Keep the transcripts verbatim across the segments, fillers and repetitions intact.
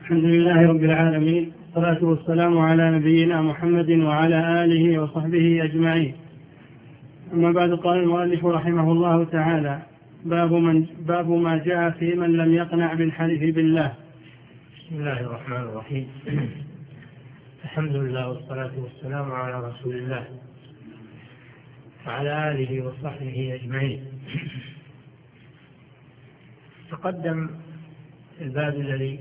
الحمد لله رب العالمين، والصلاة والسلام على نبينا محمد وعلى آله وصحبه أجمعين. أما بعد، قال المؤلف رحمه الله تعالى: باب, من باب ما جاء في من لم يقنع بالحلف بالله. بسم الله الرحمن الرحيم. الحمد لله والصلاة والسلام على رسول الله وعلى آله وصحبه أجمعين. تقدم الباب الذي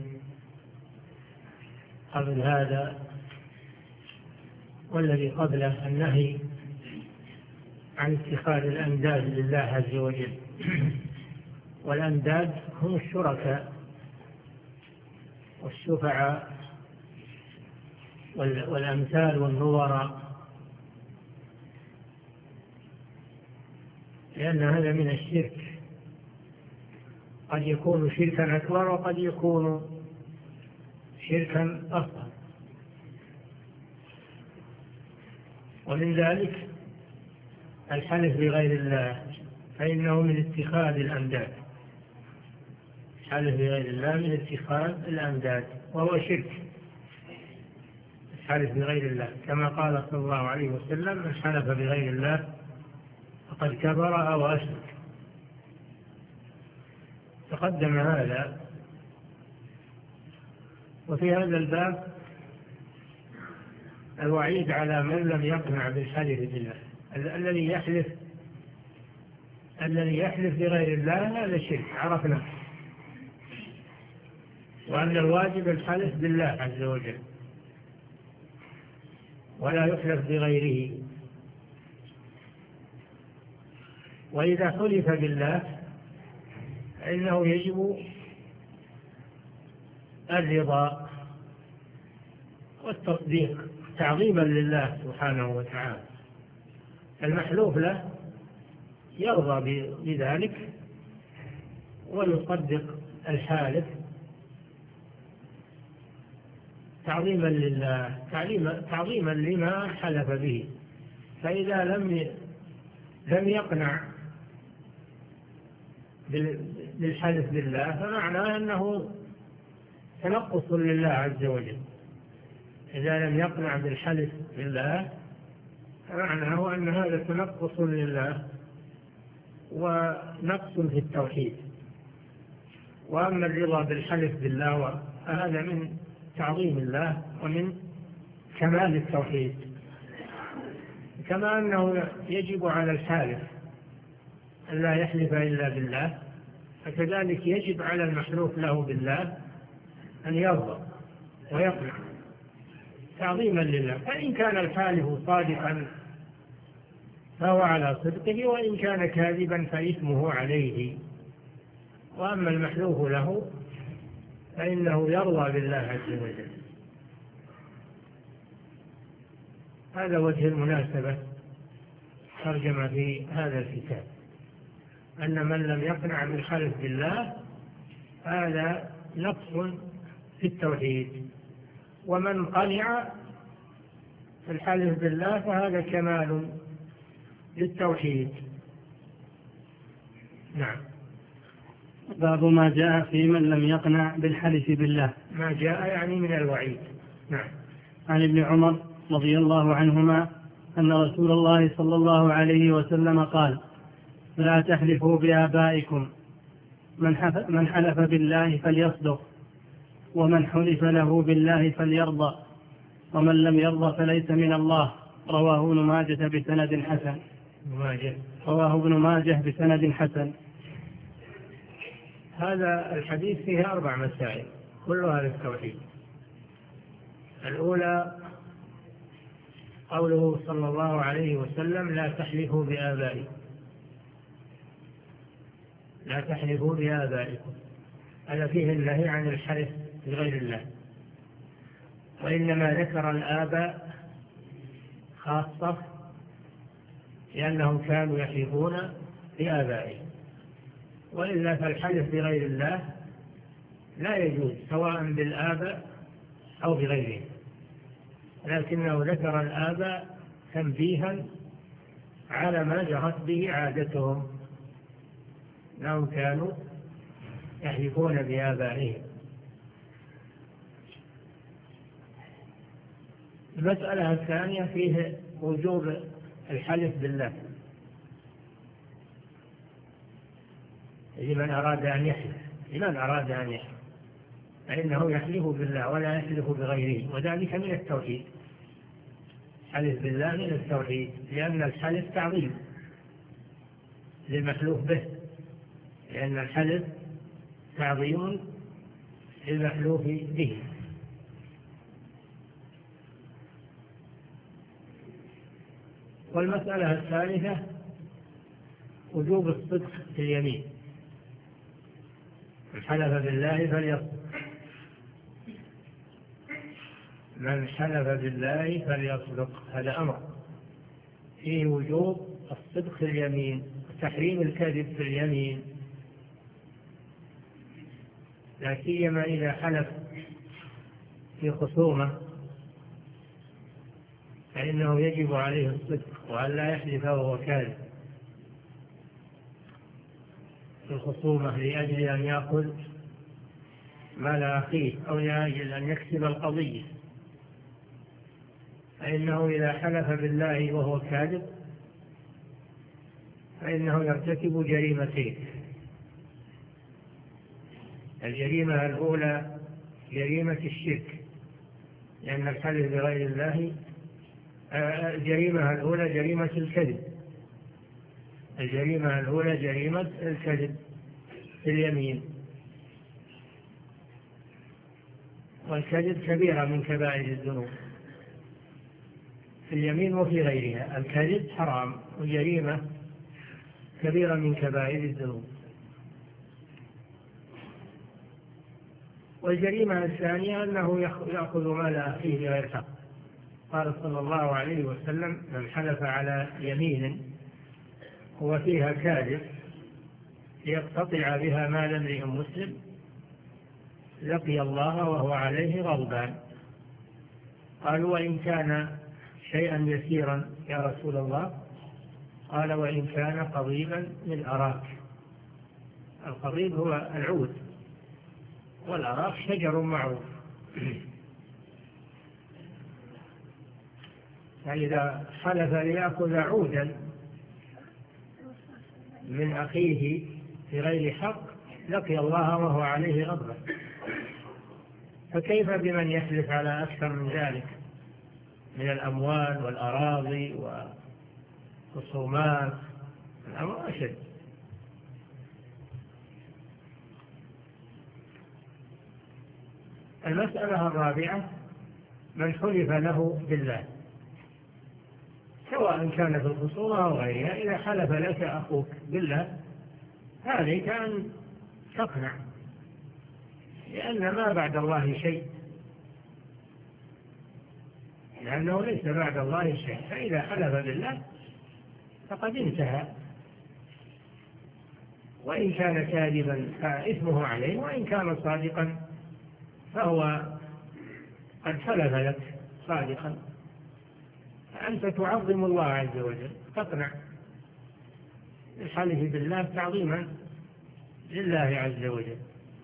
قبل هذا والذي قبله النهي عن اتخاذ الأنداد لله عز وجل. والأنداد هم الشركاء والشفعاء والأمثال والنظراء، لأن هذا من الشرك، قد يكون شركا أكبر وقد يكون شركا أصغر. ومن ذلك الحلف بغير الله، فإنه من اتخاذ الأنداد. الحلف بغير الله من اتخاذ الأنداد وهو شرك، الحلف بغير الله، كما قال صلى الله عليه وسلم: من حلف بغير الله فقد كفر أو أشرك. تقدم هذا. وفي هذا الباب الوعيد على من لم يقنع بالحلف بالله. الذي يحلف الذي يحلف بغير الله هذا شرك، عرفنا، وأن الواجب الحلف بالله عز وجل ولا يحلف بغيره. وإذا حلف بالله فإنه يجب الرضا والتصديق تعظيما لله سبحانه وتعالى. المحلوف له يرضى بذلك ويصدق الحالف تعظيما لله، تعظيما لما حلف به. فإذا لم لم يقنع بالحلف بالله فمعناه أنه تنقص لله عز وجل. إذا لم يقنع بالحلف بالله فمعناه أن هذا تنقص لله ونقص في التوحيد. وأما الرضا بالحلف بالله فهذا من تعظيم الله ومن كمال التوحيد. كما أنه يجب على الحالف أن لا يحلف إلا بالله، فكذلك يجب على المحلوف له بالله أن يرضى ويقنع تعظيما لله. فإن كان الحالف صادقا فهو على صدقه، وإن كان كاذبا فإثمه عليه. وأما المحلوف له فإنه يرضى بالله عز وجل. هذا وجه المناسبة ترجم في هذا الكتاب، أن من لم يقنع بالحلف بالله هذا نقص في التوحيد، ومن قنع بالحلف بالله فهذا كمال للتوحيد. نعم. باب ما جاء في من لم يقنع بالحلف بالله. ما جاء يعني من الوعيد. نعم. عن ابن عمر رضي الله عنهما أن رسول الله صلى الله عليه وسلم قال: لا تحلفوا بآبائكم، من حلف بالله فليصدق، ومن حلف له بالله فليرضى، ومن لم يرضى فليس من الله. رواه ابن ماجه بسند حسن. رواه ابن ماجه بسند حسن. هذا الحديث فيه أربع مسائل كلها للتوحيد. الأولى قوله صلى الله عليه وسلم: لا تحلفوا بآبائكم، لا تحلفوا بآبائكم. هذا فيه النهي عن الحلف بغير الله، وإنما ذكر الآباء خاصة لأنهم كانوا يحلفون بآبائهم، وإلا فالحلف بغير الله لا يجوز سواء بالآباء أو بغيرهم، لكنه ذكر الآباء تنبيها على ما جرت به عادتهم، أنهم كانوا يحلفون بآبائهم. المسألة الثانية فيه وجوب الحلف بالله لمن أراد أن يحلف لمن أراد أن يحلف فإنه يحلف بالله ولا يحلف بغيره، وذلك من التوحيد. حلف بالله من التوحيد، لأن الحلف تعظيم للمحلوف به، لأن الحلف تعظيم للمحلوف به. والمسألة الثالثة وجوب الصدق في اليمين، من حلف بالله فليصدق من حلف بالله فليصدق هذا أمر فيه وجوب الصدق في اليمين وتحريم الكذب في اليمين، لا سيما إذا حلف في خصومة فإنه يجب عليه الصدق وأن لا يحلف وهو كاذب في الخصومة لأجل أن يأخذ مال أخيه أو لأجل أن يكسب القضية، فإنه إذا حلف بالله وهو كاذب فإنه يرتكب جريمتين. الجريمة الأولى جريمة الشرك، لأن الحلف بغير الله الجريمة الأولى جريمة الكذب الجريمة الأولى جريمة الكذب في اليمين، والكذب كبيرة من كبائر الذنوب في اليمين وفي غيرها. الكذب حرام وجريمة كبيرة من كبائر الذنوب. والجريمة الثانية أنه يأخذ مال أخيه بغير حق. قال صلى الله عليه وسلم: من حلف على يمين هو فيها كاذب ليقتطع بها مال امرئ مسلم لقي الله وهو عليه غضبان. قالوا: وإن كان شيئا يسيرا يا رسول الله؟ قال: وإن كان قضيبا من أراك. القضيب هو العود، والأراك شجر معروف. فإذا حلف ليأخذ عودا من أخيه في غير حق لقي الله وهو عليه غضبان، فكيف بمن يحلف على أكثر من ذلك من الأموال والأراضي والخصومات؟ الأمر أشد. المسألة الرابعة من حلف له بالله، سواء كان في الخصومة أو غيرها. إذا حلف لك أخوك بالله عليك أن تقنع، لأن ما بعد الله شيء، لأنه ليس بعد الله شيء. فإذا حلف بالله فقد انتهى، وإن كان كاذبا فإثمه عليه، وإن كان صادقا فهو قد حلف لك صادقا، فأنت تعظم الله عز وجل، تقنع الحلف بالله تعظيما لله عز وجل.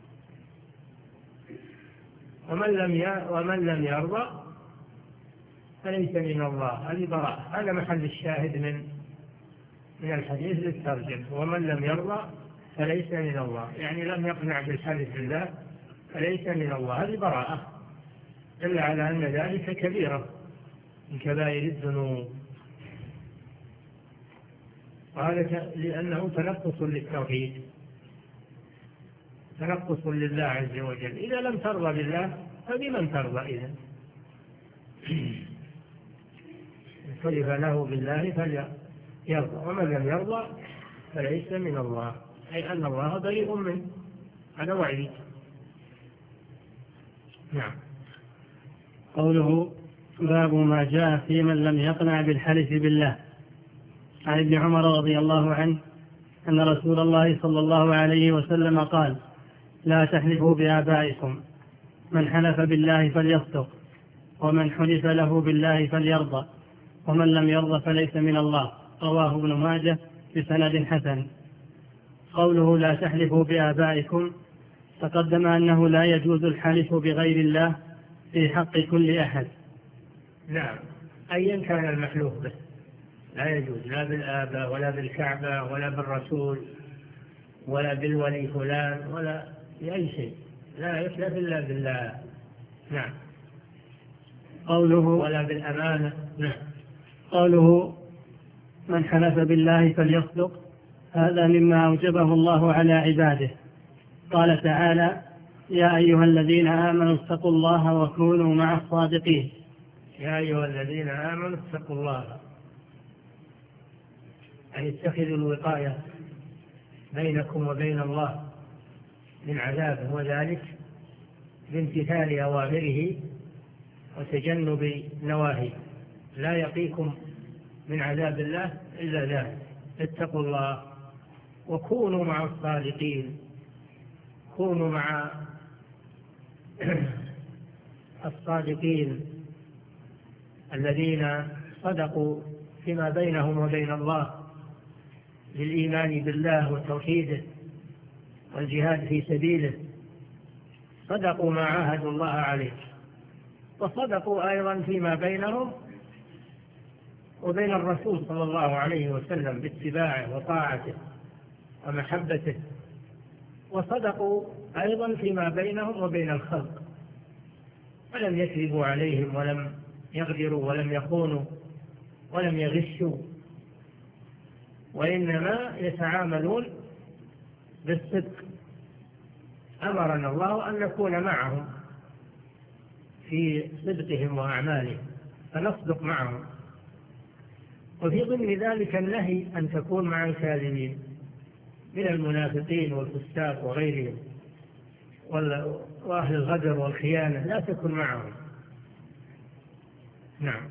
ومن لم ومن لم يرضى فليس من الله. هذه براءة، هذا محل الشاهد من من الحديث للترجمة. ومن لم يرضى فليس من الله، يعني لم يقنع بالحلف بالله فليس من الله. هذه براءة إلا على أن ذلك كبيرة من كبائر الذنوب، وهذا لأنه تنقص للتوحيد، تنقص لله عز وجل. إذا لم ترضى بالله فبمن ترضى إذن؟ حلف له بالله فليرضى، ومن لم يرضى فليس من الله، أي أن الله بريء منه. هذا وعيد. نعم. قوله: باب ما جاء في من لم يقنع بالحلف بالله. عن ابن عمر رضي الله عنه أن رسول الله صلى الله عليه وسلم قال: لا تحلفوا بآبائكم، من حلف بالله فليصدق، ومن حلف له بالله فليرضى، ومن لم يرضى فليس من الله. رواه ابن ماجه بسند حسن. قوله: لا تحلفوا بآبائكم، تقدم أنه لا يجوز الحلف بغير الله في حق كل أحد، نعم، أيا كان المحلوف به لا يجوز، لا بالآباء ولا بالكعبة ولا بالرسول ولا بالولي فلان ولا بأي شيء، لا يحلف إلا بالله. نعم. قوله ولا بالأمانة. نعم. قوله من حلف بالله فليصدق، هذا مما أوجبه الله على عباده. قال تعالى: يا أيها الذين آمنوا اتقوا الله وكونوا مع الصادقين. يا أيها الذين آمنوا اتقوا الله، أي اتخذوا الوقاية بينكم وبين الله من عذابه، وذلك بامتثال أوامره وتجنب نواهيه، لا يقيكم من عذاب الله إلا ذلك. اتقوا الله وكونوا مع الصادقين، كونوا مع الصادقين الذين صدقوا فيما بينهم وبين الله للإيمان بالله وتوحيده والجهاد في سبيله، صدقوا ما عاهدوا الله عليه، وصدقوا أيضا فيما بينهم وبين الرسول صلى الله عليه وسلم باتباعه وطاعته ومحبته، وصدقوا أيضا فيما بينهم وبين الخلق، ولم يكذبوا عليهم ولم يغدروا ولم يخونوا ولم يغشوا، وإنما يتعاملون بالصدق. أمرنا الله أن نكون معهم في صدقهم وأعمالهم، فنصدق معهم. وفي ضمن ذلك النهي أن تكون مع الكاذبين من المنافقين والفساق وغيرهم وأهل الغدر والخيانة، لا تكن معهم. نعم.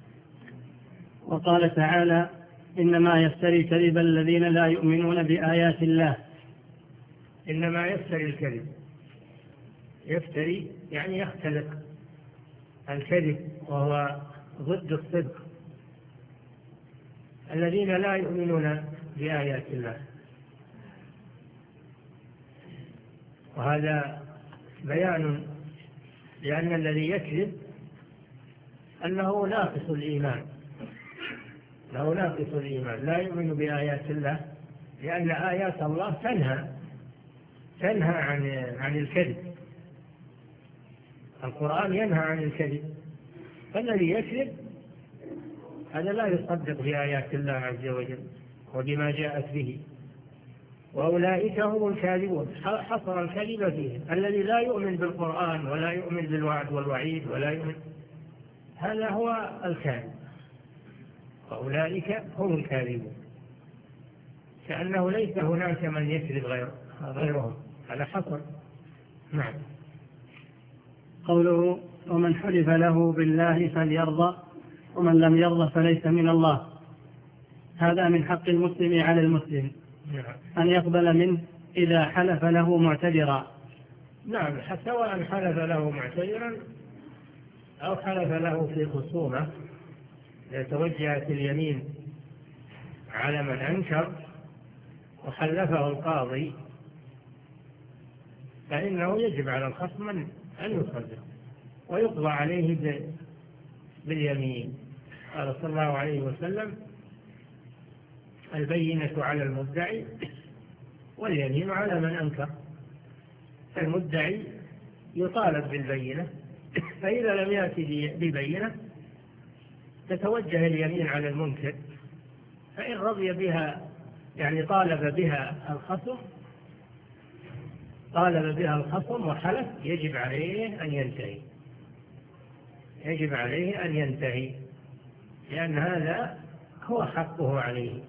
وقال تعالى: إنما يفتري كذب الذين لا يؤمنون بآيات الله. إنما يفتري الكذب، يفتري يعني يختلق الكذب وهو ضد الصدق، الذين لا يؤمنون بآيات الله. وهذا بيان لأن الذي يكذب أنه ناقص الإيمان، له ناقص الإيمان، لا يؤمن بآيات الله، لأن آيات الله تنهى تنهى عن عن الكذب. القرآن ينهى عن الكذب، فالذي يكذب هذا لا يصدق بآيات الله عز وجل وبما جاءت به، وأولئك هم الكاذبون. حصر الكذب فيهم، الذي لا يؤمن بالقرآن ولا يؤمن بالوعد والوعيد ولا يؤمن، هذا هو الكاذب، وأولئك هم الكاذبون، كأنه ليس هناك من يكذب غير غيرهم، هذا حصر. نعم. قوله: ومن حلف له بالله فليرضى ومن لم يرضى فليس من الله، هذا من حق المسلم على المسلم أن يقبل منه إذا حلف له معتذرا. نعم، سواء حلف له معتذرا أو حلف له في خصومة، توجهت اليمين على من أنكر وحلفه القاضي، فإنه يجب على الخصم أن يصدق ويقضى عليه باليمين. قال صلى الله عليه وسلم: البينة على المدعي واليمين على من أنكر. المدعي يطالب بالبينة، فإذا لم يأتي ببينة تتوجه اليمين على المنكر، فإن رضي بها يعني طالب بها الخصم طالب بها الخصم وحلف، يجب عليه أن ينتهي يجب عليه أن ينتهي لأن هذا هو حقه عليه،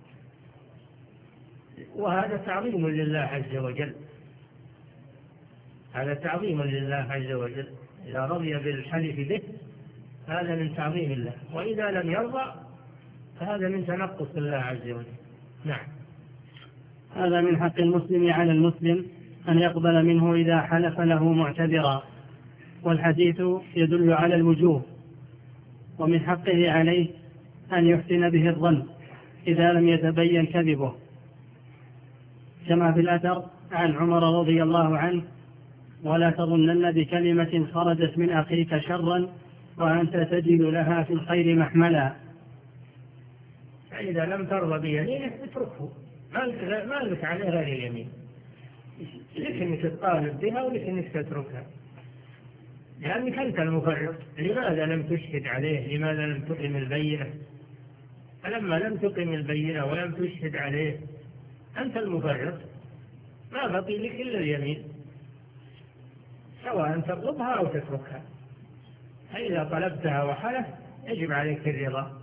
وهذا تعظيم لله عز وجل هذا تعظيم لله عز وجل. إذا رضي بالحلف به هذا من تعظيم الله، وإذا لم يرضى فهذا من تنقص الله عز وجل. نعم. هذا من حق المسلم على المسلم أن يقبل منه إذا حلف له معتذرا، والحديث يدل على الوجوب، ومن حقه عليه أن يحسن به الظن إذا لم يتبين كذبه، كما في الأثر عن عمر رضي الله عنه: ولا تظنن بكلمة خرجت من أخيك شرا وأنت تجد لها في الخير محملا. فإذا لم ترضى بيمينك اتركه، ما لك عليه غير اليمين، لك انك تطالب بها ولك انك تتركها، لأنك أنت المفرط. لماذا لم تشهد عليه؟ لماذا لم تقم البينة؟ فلما لم تقم البينة ولم تشهد عليه أنت المفرط، ما بقي لك إلا اليمين، سواء تطلبها أو تتركها. فإذا طلبتها وحلف يجب عليك الرضا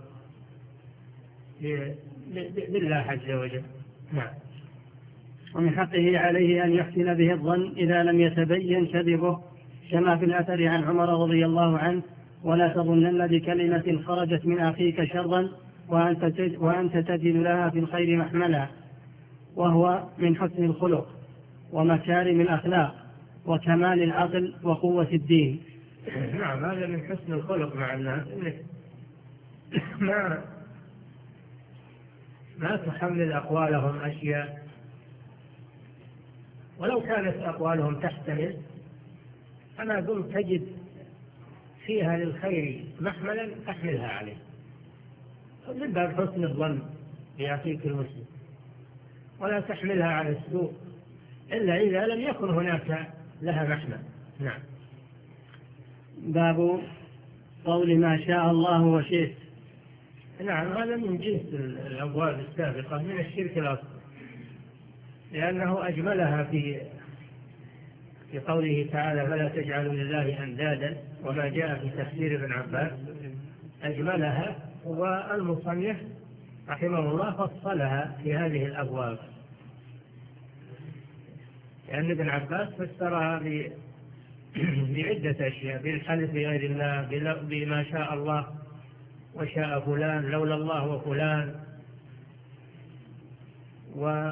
بالله عز وجل. نعم. ومن حقه عليه أن يحسن به الظن إذا لم يتبين كذبه، كما في الأثر عن عمر رضي الله عنه: ولا تظنن بكلمة خرجت من أخيك شرا وأنت تجد لها في الخير محملا. وهو من حسن الخلق ومكارم الأخلاق وكمال العقل وقوة الدين. نعم، هذا من حسن الخلق مع الناس، ما ما تحمل أقوالهم أشياء، ولو كانت أقوالهم تحتمل أنا دمت تجد فيها للخير محملا أحملها عليه، من باب حسن الظن بأخيك المسلم، ولا تحملها على السوء إلا إذا لم يكن هناك لها محمل. نعم. باب قول ما شاء الله وشئت. نعم، هذا من جنس الأبواب السابقة من الشرك الأصغر، لأنه أجملها في في قوله تعالى: فلا تجعلوا لله أندادا، وما جاء في تفسير ابن عباس أجملها، والمصنف رحمه الله فصلها في هذه الأبواب، لأن ابن عباس فسرها بعدة أشياء: بالحلف بغير الله، بما شاء الله وشاء فلان، لولا الله وفلان، و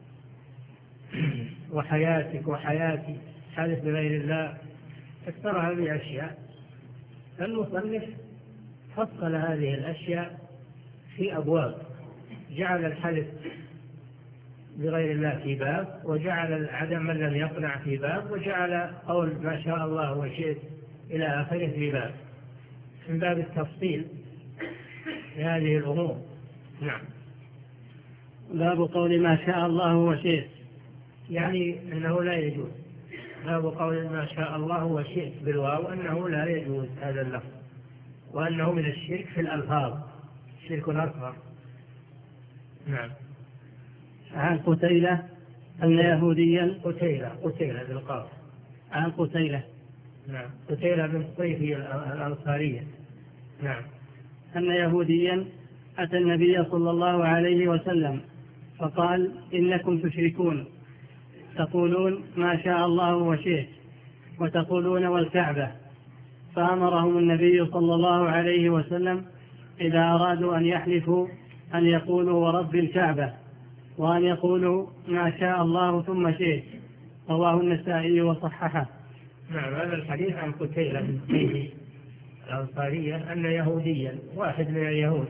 وحياتك وحياتي، حلف بغير الله، فسرها بأشياء. فالمصنف فصل هذه الأشياء في أبواب، جعل الحلف بغير الله في باب، وجعل عدم من لم يقنع في باب، وجعل قول ما شاء الله وشئت إلى آخره في باب، من باب التفصيل لهذه الأمور. نعم. باب قول ما شاء الله وشئت، يعني أنه لا يجوز. باب قول ما شاء الله وشئت بالواو أنه لا يجوز هذا اللفظ، وأنه من الشرك في الألفاظ، شرك أكبر. نعم. عن قتيلة أن يهوديا قتيلة قتيلة بالقاف. عن قتيلة نعم، قتيلة بن صيفي الأنصارية. نعم. أن يهوديا أتى النبي صلى الله عليه وسلم فقال: إنكم تشركون، تقولون ما شاء الله وشئت، وتقولون والكعبة. فأمرهم النبي صلى الله عليه وسلم إذا أرادوا أن يحلفوا أن يقولوا ورب الكعبة، وأن يقولوا ما شاء الله ثم شئت. رواه النسائي وصححه. نعم، هذا الحديث عن قتيلة بن صيفي الأنصارية أن يهوديا، واحد من اليهود،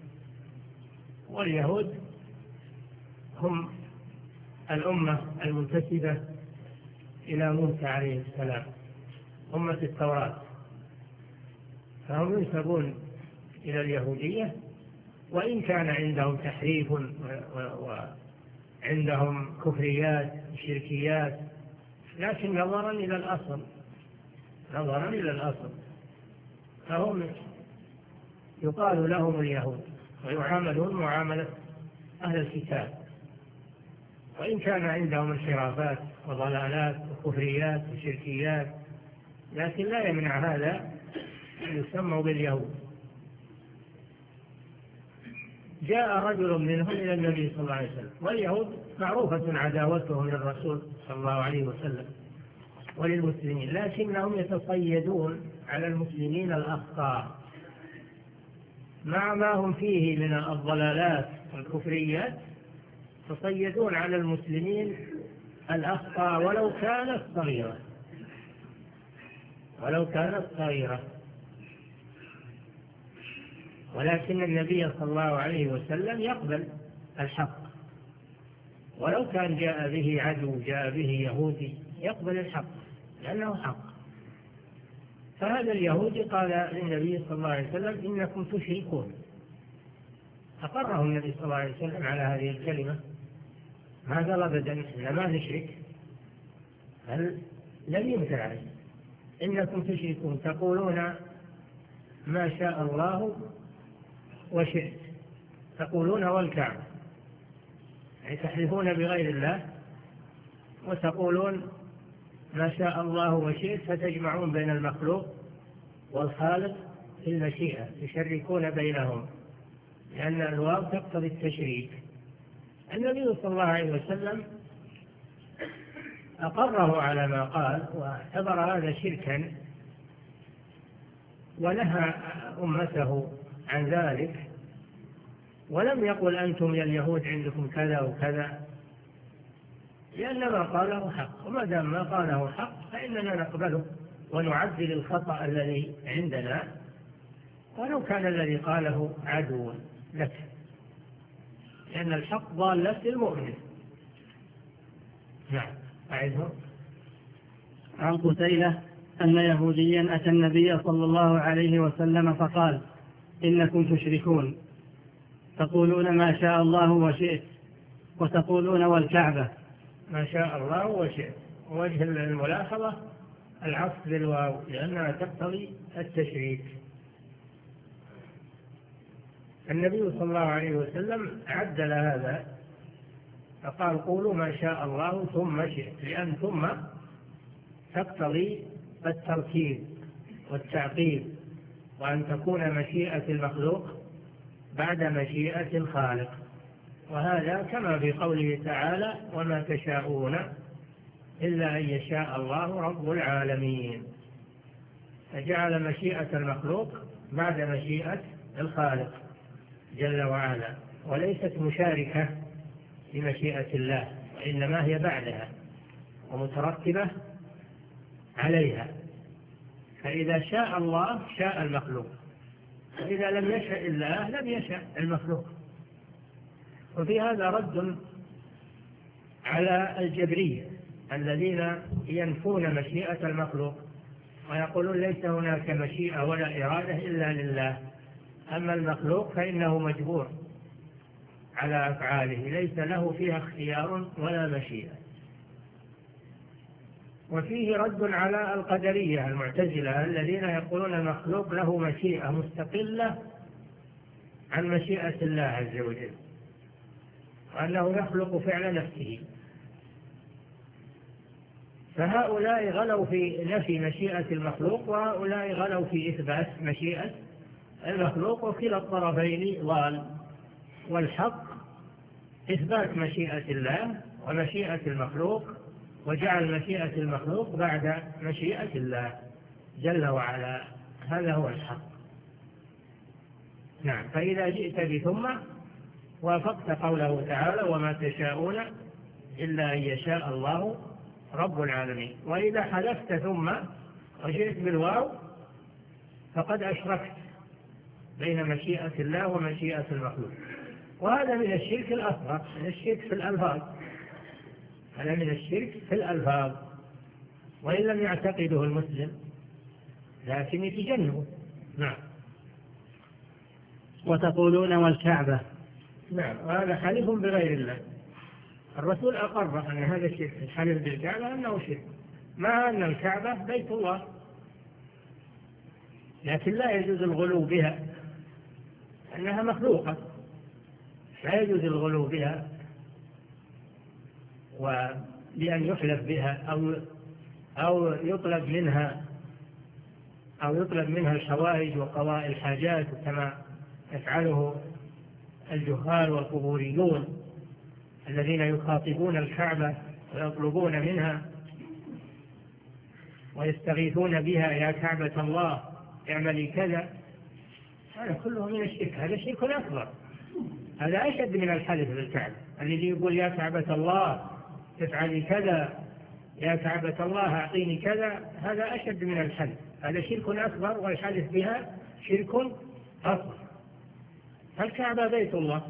واليهود هم الأمة المنتسبة إلى موسى عليه السلام، أمة التوراة، فهم ينسبون إلى اليهودية، وإن كان عندهم تحريف وعندهم كفريات شركيات، لكن نظرا إلى الأصل نظرا إلى الأصل فهم يقال لهم اليهود، ويعاملون معاملة أهل الكتاب، وإن كان عندهم انحرافات وضلالات وكفريات وشركيات، لكن لا يمنع هذا أن يسموا باليهود. جاء رجل منهم إلى النبي صلى الله عليه وسلم، واليهود معروفة عداوتهم للرسول صلى الله عليه وسلم وللمسلمين، لكنهم يتصيدون على المسلمين الأخطاء مع ما هم فيه من الضلالات والكفريات، يتصيدون على المسلمين الأخطاء ولو كانت صغيرة ولو كانت صغيرة ولكن النبي صلى الله عليه وسلم يقبل الحق، ولو كان جاء به عدو، جاء به يهودي، يقبل الحق لأنه حق. فهذا اليهودي قال للنبي صلى الله عليه وسلم إنكم تشركون، أقره النبي صلى الله عليه وسلم على هذه الكلمة، ما قال أبدا إن ما نشرك، بل لم ينكر عليه. إنكم تشركون تقولون ما شاء الله وشئت، تقولون والكعبة، يعني تحلفون بغير الله وتقولون ما شاء الله وشئت، فتجمعون بين المخلوق والخالق في المشيئة، تشركون بينهم، لأن الواو تقتضي التشريك. النبي صلى الله عليه وسلم أقره على ما قال واعتبر هذا شركا، ونهى أمته عن ذلك، ولم يقل أنتم يا اليهود عندكم كذا وكذا، لأن ما قاله حق، وما دام ما قاله حق فإننا نقبله ونعدل الخطأ الذي عندنا ولو كان الذي قاله عدوا لك، لأن الحق ضالة للمؤمن. نعم. أعيده. عن قتيلة أن يهوديا أتى النبي صلى الله عليه وسلم فقال إنكم تشركون تقولون ما شاء الله وشئت وتقولون والكعبة. ما شاء الله وشئت، وجه الملاحظة العطف بالواو لأنها تقتضي التشريك. النبي صلى الله عليه وسلم عدل هذا فقال قولوا ما شاء الله ثم شئت، لأن ثم تقتضي الترتيب والتعقيب، وأن تكون مشيئة المخلوق بعد مشيئة الخالق، وهذا كما في قوله تعالى وما تشاءون إلا أن يشاء الله رب العالمين، فجعل مشيئة المخلوق بعد مشيئة الخالق جل وعلا، وليست مشاركة لمشيئة الله، وإنما هي بعدها ومترتبة عليها. فإذا شاء الله شاء المخلوق، وإذا لم يشاء الله لم يشاء المخلوق. وفي هذا رد على الجبرية الذين ينفون مشيئة المخلوق ويقولون ليس هناك مشيئة ولا إرادة إلا لله، أما المخلوق فإنه مجبور على أفعاله ليس له فيها اختيار ولا مشيئة. وفيه رد على القدرية المعتزلة الذين يقولون المخلوق له مشيئة مستقلة عن مشيئة الله عز وجل، وأنه يخلق فعل نفسه. فهؤلاء غلوا في نفي مشيئة المخلوق، وهؤلاء غلوا في إثبات مشيئة المخلوق، وكلا الطرفين ضال. والحق إثبات مشيئة الله ومشيئة المخلوق، وجعل مشيئة المخلوق بعد مشيئة الله جل وعلا، هذا هو الحق. نعم. فإذا جئت بثم وافقت قوله تعالى وما تشاءون إلا أن يشاء الله رب العالمين. وإذا حذفت ثم وجئت بالواو فقد أشركت بين مشيئة الله ومشيئة المخلوق، وهذا من الشرك الأصغر، من الشرك في الألفاظ، هذا من الشرك في الألفاظ، وإن لم يعتقده المسلم لكن يتجنبه. نعم. وتقولون والكعبة. نعم. وهذا حلف بغير الله. الرسول أقر أن هذا الشرك، الحلف بالكعبة أنه شرك، مع أن الكعبة بيت الله، لكن لا يجوز الغلو بها أنها مخلوقة، لا يجوز الغلو بها وبأن يحلف بها أو أو يطلب منها أو يطلب منها الحوائج وقضاء الحاجات كما يفعله الجهال والقبوريون الذين يخاطبون الكعبة ويطلبون منها ويستغيثون بها يا كعبة الله اعملي كذا. هذا كله من الشرك، هذا شرك أكبر، هذا أشد من الحلف بالكعبة. الذي يقول يا كعبة الله افعلي كذا، يا كعبة الله أعطيني كذا، هذا أشد من الحلف، هذا شرك أكبر، والحلف بها شرك أصغر. الكعبة بيت الله،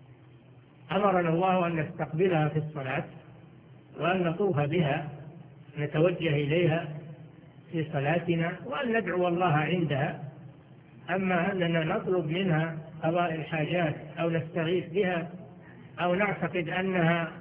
أمرنا الله أن نستقبلها في الصلاة وأن نطوف بها نتوجه إليها في صلاتنا وأن ندعو الله عندها. أما أننا نطلب منها قضاء الحاجات أو نستغيث بها أو نعتقد أنها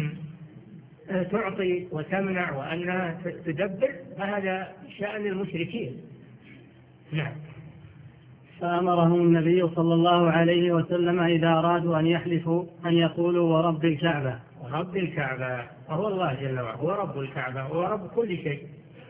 تعطي وتمنع وأنها تدبر، فهذا شأن المشركين. نعم. فأمرهم النبي صلى الله عليه وسلم إذا أرادوا أن يحلفوا أن يقولوا ورب الكعبة. ورب الكعبة، وهو الله جل وعلا هو رب الكعبة، هو رب كل شيء.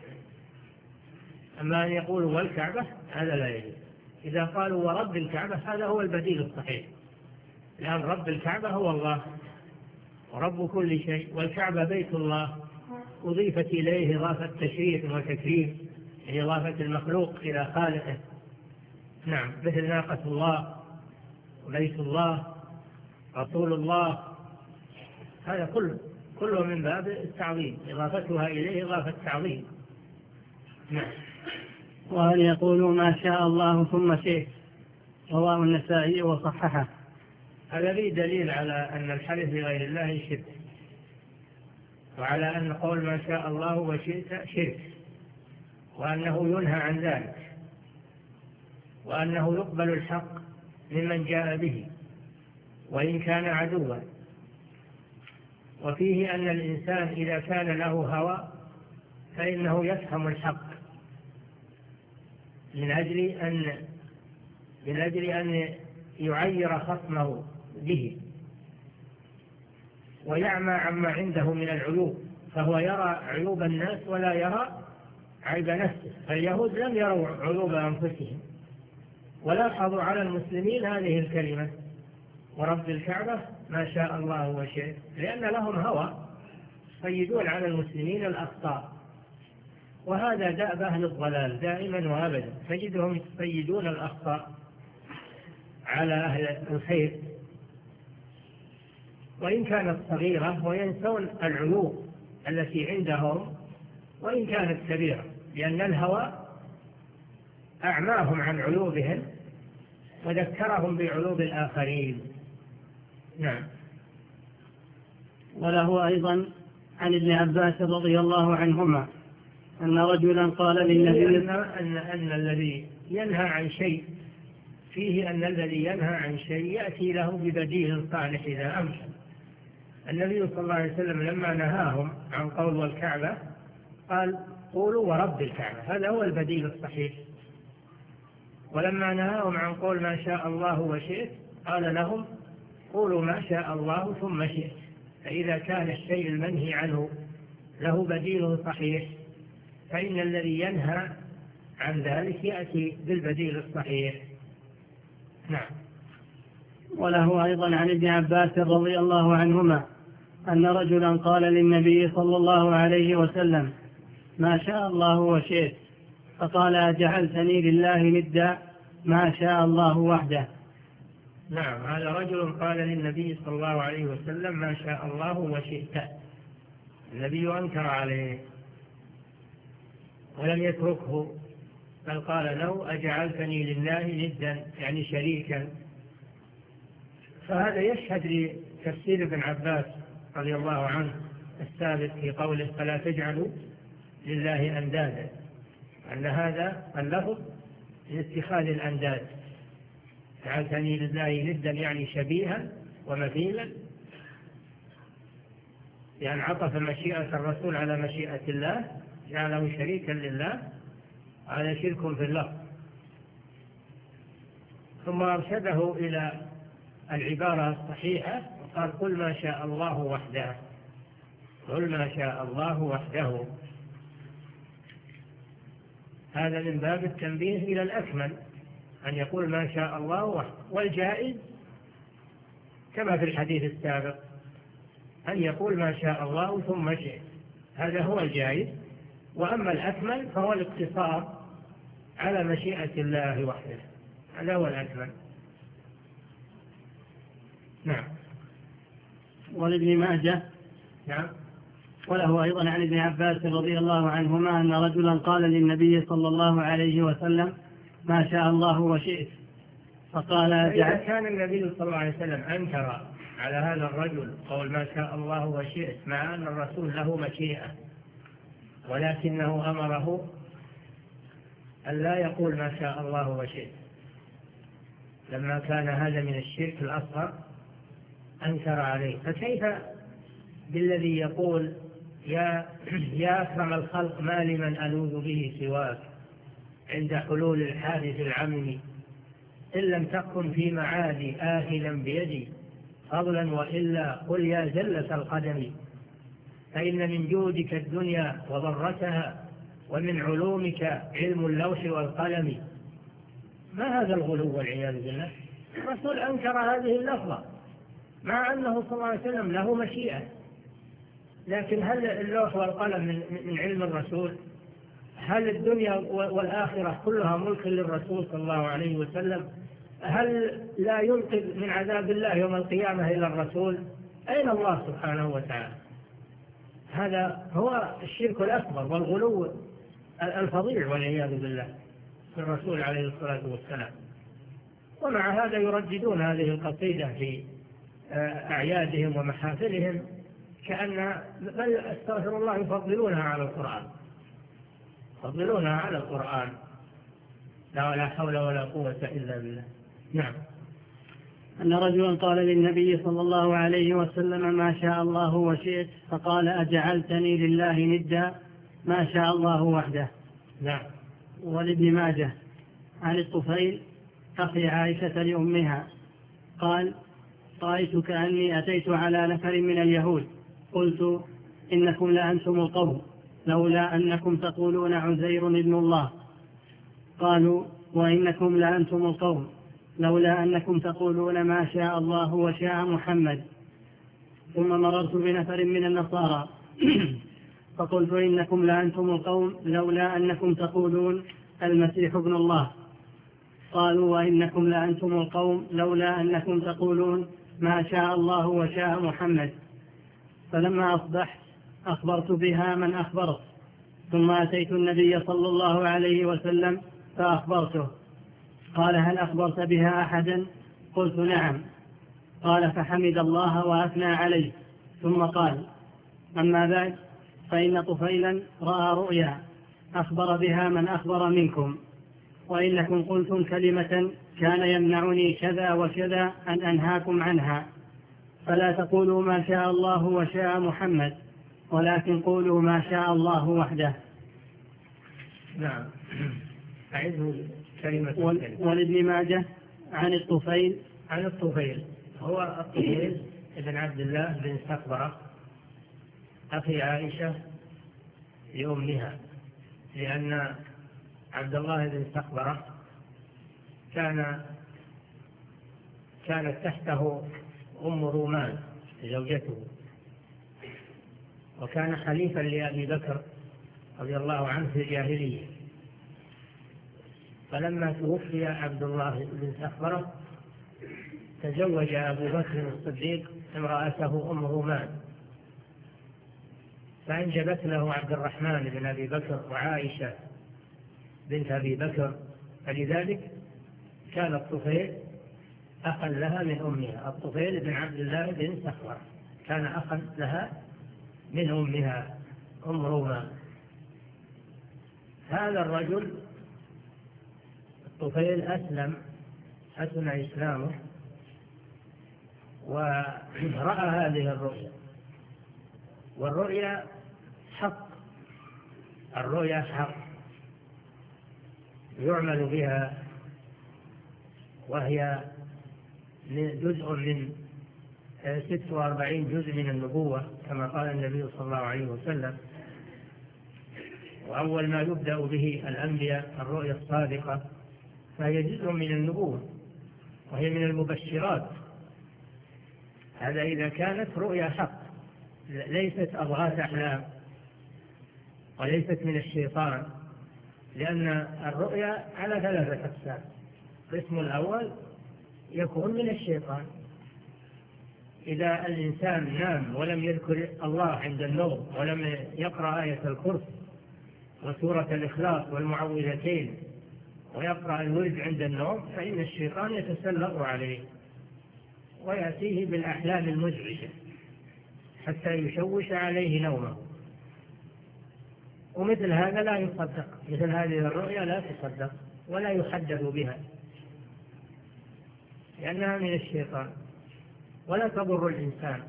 أما أن يقولوا والكعبة هذا لا يجوز. إذا قالوا ورب الكعبة هذا هو البديل الصحيح، لأن رب الكعبة هو الله ورب كل شيء، والكعبة بيت الله أضيفت إليه إضافة تشريف وتكريم، يعني إضافة المخلوق إلى خالقه. نعم، مثل ناقة الله وبيت الله رسول الله، هذا كله كله من باب التعظيم، إضافتها إليه إضافة تعظيم. نعم. وأن يقولوا ما شاء الله ثم شئت، رواه النسائي وصححه. هذا فيه دليل على أن الحلف بغير الله شرك، وعلى أن قول ما شاء الله وشئت شرك، وأنه ينهى عن ذلك، وأنه يقبل الحق ممن جاء به وإن كان عدوا. وفيه أن الإنسان إذا كان له هوى فإنه يفهم الحق من أجل أن من أجل أن يعير خصمه به ويعمى عما عنده من العيوب، فهو يرى عيوب الناس ولا يرى عيب نفسه. فاليهود لم يروا عيوب أنفسهم، ولاحظوا على المسلمين هذه الكلمة ورب الكعبة ما شاء الله وشئت، لأن لهم هوى يصيدون على المسلمين الأخطاء، وهذا دأب أهل الضلال دائما وأبدا، تجدهم يصيدون الأخطاء على أهل الخير وإن كانت صغيرة، وينسون العيوب التي عندهم وإن كانت كبيرة، لأن الهوى أعماهم عن عيوبهم وذكرهم بعيوب الآخرين. نعم. وله أيضا عن ابن عباس رضي الله عنهما أن رجلا قال للنبي أن, أن, أن الذي ينهى عن شيء فيه أن الذي ينهى عن شيء يأتي له ببديل صالح إذا أمكن. النبي صلى الله عليه وسلم لما نهاهم عن قول والكعبة قال قولوا ورب الكعبة، هذا هو البديل الصحيح. ولما نهاهم عن قول ما شاء الله وشئت قال لهم قولوا ما شاء الله ثم شئت. فإذا كان الشيء المنهي عنه له بديل صحيح فإن الذي ينهى عن ذلك يأتي بالبديل الصحيح. نعم. وله أيضا عن ابن عباس رضي الله عنهما أن رجلا قال للنبي صلى الله عليه وسلم ما شاء الله وشئت، فقال أجعلتني لله ندا ما شاء الله وحده. نعم، هذا رجل قال للنبي صلى الله عليه وسلم ما شاء الله وشئت، النبي أنكر عليه ولم يتركه، بل قال له أجعلتني لله ندا يعني شريكا. فهذا يشهد لتفسير ابن عباس رضي الله عنه الثابت في قوله فلا تجعلوا لله أندادا، أن هذا اللفظ لاتخاذ الأنداد. جعلتني لله ندا يعني شبيها ومثيلا، يعني عطف مشيئة الرسول على مشيئة الله، جعله شريكا لله، هذا شرك في اللفظ. ثم أرشده إلى العبارة الصحيحة وقال قل ما شاء الله وحده، قل ما شاء الله وحده. هذا من باب التنبيه إلى الأكمل أن يقول ما شاء الله وحده. والجائز كما في الحديث السابق أن يقول ما شاء الله ثم شئت، هذا هو الجائز. وأما الأكمل فهو الاقتصار على مشيئة الله وحده، هذا هو الأكمل. نعم. ولابن ماجه نعم. وله أيضا عن ابن عباس رضي الله عنهما أن رجلا قال للنبي صلى الله عليه وسلم ما شاء الله وشئت، فقال إذا كان النبي صلى الله عليه وسلم أنكر على هذا الرجل قول ما شاء الله وشئت مع أن الرسول له مشيئة ولكنه أمره أن لا يقول ما شاء الله وشئت. لما كان هذا من الشرك الأصغر أنكر عليه، فكيف بالذي يقول يا, يا أكرم الخلق ما لمن ألوذ به سواك عند حلول الحادث العمم، إن لم تكن في معادي آهلا بيدي فضلا وإلا قل يا زلة القدم، فإن من جودك الدنيا وضرتها ومن علومك علم اللوح والقلم. ما هذا الغلو والعياذ بالله؟ الرسول أنكر هذه اللفظة مع أنه صلى الله عليه وسلم له مشيئة، لكن هل اللوح والقلم من علم الرسول؟ هل الدنيا والآخرة كلها ملك للرسول صلى الله عليه وسلم؟ هل لا ينقذ من عذاب الله يوم القيامة إلى الرسول؟ أين الله سبحانه وتعالى؟ هذا هو الشرك الأكبر والغلو الفظيع والعياذ بالله في الرسول عليه الصلاة والسلام. ومع هذا يرددون هذه القصيدة في أعيادهم ومحافلهم كأن بل استغفر الله يفضلونها على القرآن، يفضلونها على القرآن. لا ولا حول ولا قوة إلا بالله. نعم. أن رجلا قال للنبي صلى الله عليه وسلم ما شاء الله وشئت، فقال أجعلتني لله ندا ما شاء الله وحده. نعم. ولابن ماجه عن الطفيل أخي عائشة لأمها قال رأيت كأني أتيت على نفر من اليهود قلت إنكم لأنتم القوم لولا أنكم تقولون عزير ابن الله، قالوا وإنكم لأنتم القوم لولا أنكم تقولون ما شاء الله وشاء محمد. ثم مررت بنفر من النصارى فقلت إنكم لأنتم القوم لولا أنكم تقولون المسيح ابن الله، قالوا وإنكم لأنتم القوم لولا أنكم تقولون ما شاء الله وشاء محمد. فلما أصبحت أخبرت بها من أخبرت، ثم أتيت النبي صلى الله عليه وسلم فأخبرته، قال هل أخبرت بها أحدا؟ قلت نعم. قال فحمد الله وأثنى عليه، ثم قال أما بعد فإن طفيلا رأى رؤيا أخبر بها من أخبر منكم، وإنكم قلتم كلمة كان يمنعني كذا وكذا أن أنهاكم عنها، فلا تقولوا ما شاء الله وشاء محمد ولكن قولوا ما شاء الله وحده. نعم. أعيده كلمة. ولابن ماجه عن الطفيل عن الطفيل هو الطفيل ابن عبد الله بن سقبرة أخي عائشة لأمها، لأن عبد الله بن سقبرة كان كانت تحته أم رومان زوجته، وكان حليفا لأبي بكر رضي الله عنه في الجاهلية. فلما توفي عبد الله بن سقبرة تزوج أبو بكر الصديق امرأته أم رومان، فأنجبت له عبد الرحمن بن أبي بكر وعائشة بنت أبي بكر، فلذلك كان الطفيل أخا لها من أمها. الطفيل بن عبد الله بن سقبرة كان أخا لها من أمها أم رومان. هذا الرجل الطفيل أسلم حسن إسلامه ورأى هذه الرؤيا، والرؤيا حق، الرؤيا حق يعمل بها، وهي جزء من ست وأربعين جزء من النبوة كما قال النبي صلى الله عليه وسلم. وأول ما يبدأ به الأنبياء الرؤيا الصادقة، فهي جزء من النبوة وهي من المبشرات. هذا إذا كانت رؤيا حق ليست أضغاث أحلام وليست من الشيطان، لأن الرؤيا على ثلاثة أقسام. القسم الأول يكون من الشيطان، إذا الإنسان نام ولم يذكر الله عند النوم ولم يقرأ آية الكرسي وسورة الإخلاص والمعوذتين ويقرأ الورد عند النوم، فإن الشيطان يتسلط عليه ويأتيه بالأحلام المزعجة حتى يشوش عليه نومه. ومثل هذا لا يصدق، مثل هذه الرؤيا لا تصدق ولا يحدث بها لأنها من الشيطان ولا تضر الإنسان.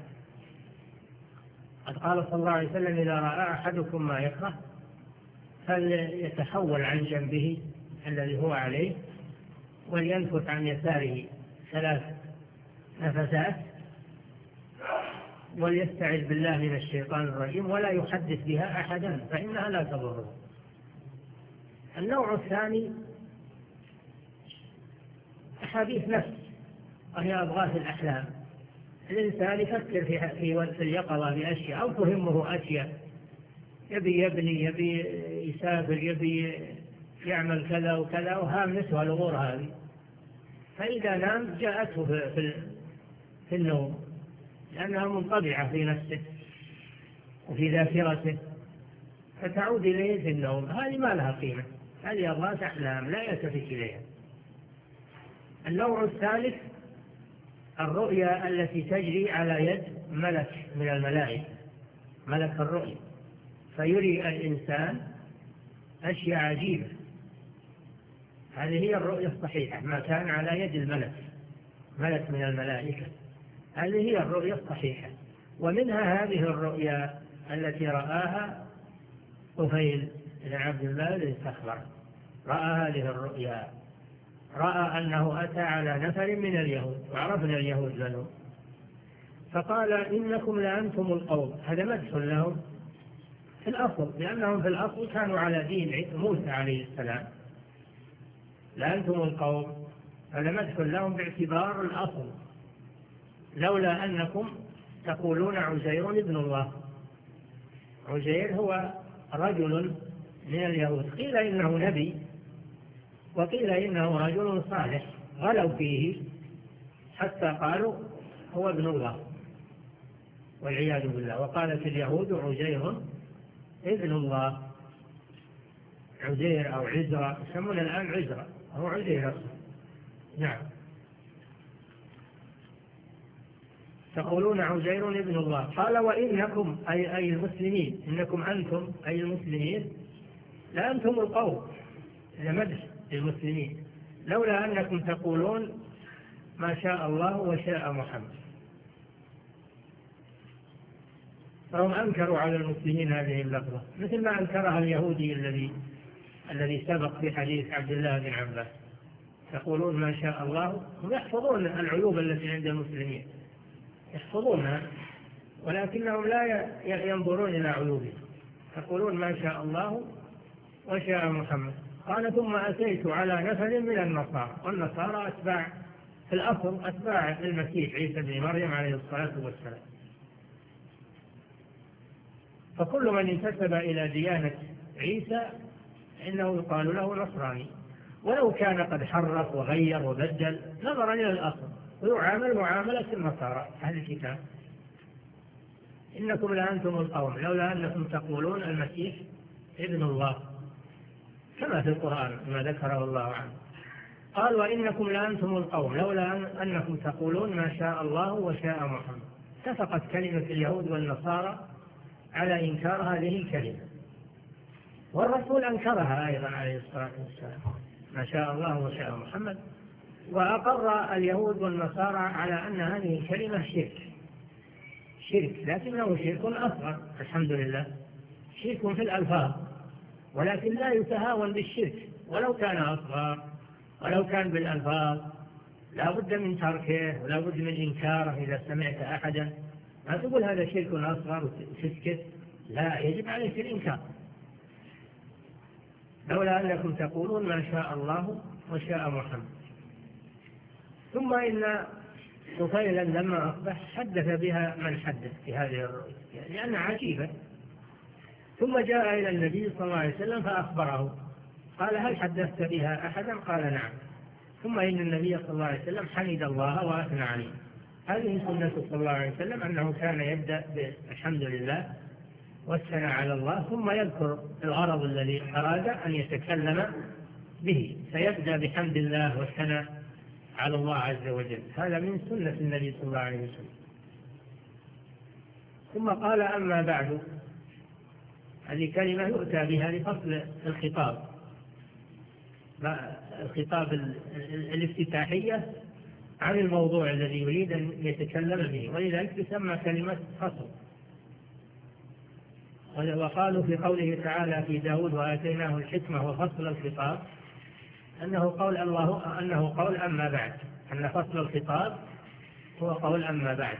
قد قال صلى الله عليه وسلم: إذا رأى أحدكم ما يكره فليتحول عن جنبه الذي هو عليه ولينفث عن يساره ثلاث نفثات وليستعذ بالله من الشيطان الرجيم ولا يحدث بها أحدا فإنها لا تضره. النوع الثاني أحاديث نفس، وهي أضغاث الأحلام. الإنسان يفكر في في اليقظة بأشياء أو تهمه أشياء، يبي يبني، يبي يسافر، يبي يعمل كذا وكذا، وهامته الأمور هذه، فإذا نام جاءته في في النوم لأنها منطبعة في نفسه وفي ذاكرته فتعود إليه في النوم. هذه ما لها قيمة، هذه أضغاث أحلام لا يلتفت إليها. النوع الثالث الرؤيا التي تجري على يد ملك من الملائكة، ملك الرؤيا، فيري الإنسان أشياء عجيبة. هذه هي الرؤيا الصحيحة، ما كان على يد الملك، ملك من الملائكة. هذه هي الرؤيا الصحيحة. ومنها هذه الرؤيا التي رآها طفيل بن عبد الله بن سخبر، رأى هذه الرؤيا، رأى أنه أتى على نفر من اليهود، وعرفنا اليهود منهم، فقال: إنكم لأنتم القوم. هذا مدح لهم في الأصل، لأنهم في الأصل كانوا على دين موسى عليه السلام. لأنتم القوم هذا مدح لهم باعتبار الأصل، لولا أنكم تقولون عزير ابن الله. عزير هو رجل من اليهود، قيل إنه نبي وقيل إنه رجل صالح، غلوا فيه حتى قالوا هو ابن الله والعياذ بالله. وقالت اليهود عزير ابن الله، عزير أو عزرا، يسمون الآن عزرا، هو عزير. نعم، تقولون عزير ابن الله. قال: وإنكم أي, أي المسلمين، إنكم أنتم أي المسلمين لأنتم القوم، إذا مدح للمسلمين، لولا أنكم تقولون ما شاء الله وشاء محمد. فهم أنكروا على المسلمين هذه اللفظة، مثل ما أنكرها اليهودي الذي الذي سبق في حديث عبد الله بن عباس. يقولون ما شاء الله، هم يحفظون العيوب التي عند المسلمين، يحفظونها، ولكنهم لا ينظرون إلى عيوبهم. يقولون ما شاء الله وشاء محمد. قال: ثم أتيت على نفر من النصارى، والنصارى أتباع في الأصل أتباع المسيح عيسى بن مريم عليه الصلاة والسلام. فكل من انتسب إلى ديانة عيسى إنه يقال له نصراني، ولو كان قد حرف وغير وبدل نظرا إلى الأصل، ويعامل معاملة النصارى أهل الكتاب. إنكم لأنتم القوم لولا أنكم تقولون المسيح ابن الله، كما في القرآن ما ذكره الله عنه. قال: وإنكم لأنتم القوم لولا أنكم تقولون ما شاء الله وشاء محمد. اتفقت كلمة اليهود والنصارى على إنكار هذه الكلمة، والرسول أنكرها أيضا عليه الصلاة والسلام، ما شاء الله وشاء محمد. وأقر اليهود والنصارى على أن هذه الكلمة شرك، شرك لكنه شرك أصغر، الحمد لله، شرك في الألفاظ، ولكن لا يتهاون بالشرك ولو كان أصغر، ولو كان بالألفاظ لا بد من تركه ولا بد من إنكاره. إذا سمعت أحدا ما تقول هذا شرك أصغر وتسكت، لا، يجب عليك الإنكار. لولا أنكم تقولون ما شاء الله وشاء محمد. ثم إن طفيلا لما أصبح حدث بها من حدث في هذه الرؤيا لأنها عجيبة. ثم جاء إلى النبي صلى الله عليه وسلم فأخبره، قال: هل حدثت بها أحدا؟ قال: نعم. ثم إن النبي صلى الله عليه وسلم حمد الله وأثنى عليه. هذه سنة صلى الله عليه وسلم، أنه كان يبدأ بالحمد لله والثناء على الله، ثم يذكر الغرض الذي أراد أن يتكلم به، فيبدأ بحمد الله والثناء على الله عز وجل. هذا من سنة النبي صلى الله عليه وسلم. ثم قال: أما بعد، هذه كلمة يؤتى بها لفصل الخطاب، الخطاب الافتتاحية عن الموضوع الذي يريد أن يتكلم به، ولذلك تسمى كلمة فصل. وقالوا في قوله تعالى في داود وآتيناه الحكمة وفصل الخطاب أنه قول الله أنه قول أما بعد، أن فصل الخطاب هو قول أما بعد.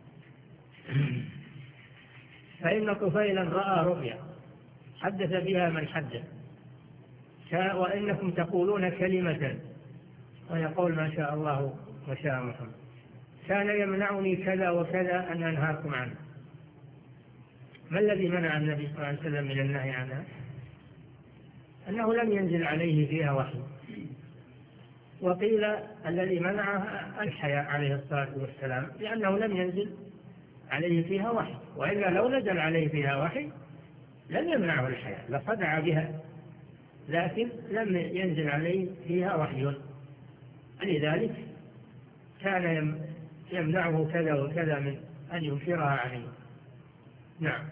فإن طفيلا رأى رؤيا حدث بها من حدث، وإنكم تقولون كلمة ويقول ما شاء الله وشاء محمد، كان يمنعني كذا وكذا أن أنهاكم عنه. ما الذي منع النبي صلى الله عليه وسلم من النهي عنها؟ أنه لم ينزل عليه فيها وحي. وقيل الذي منعها الحياء عليه الصلاة والسلام، لأنه لم ينزل عليه فيها وحي، وإلا لو نزل عليه فيها وحي لم يمنعه الحياء لصدع بها، لكن لم ينزل عليه فيها وحي، لذلك كان يمنعه كذا وكذا من أن ينكرها عليه. نعم.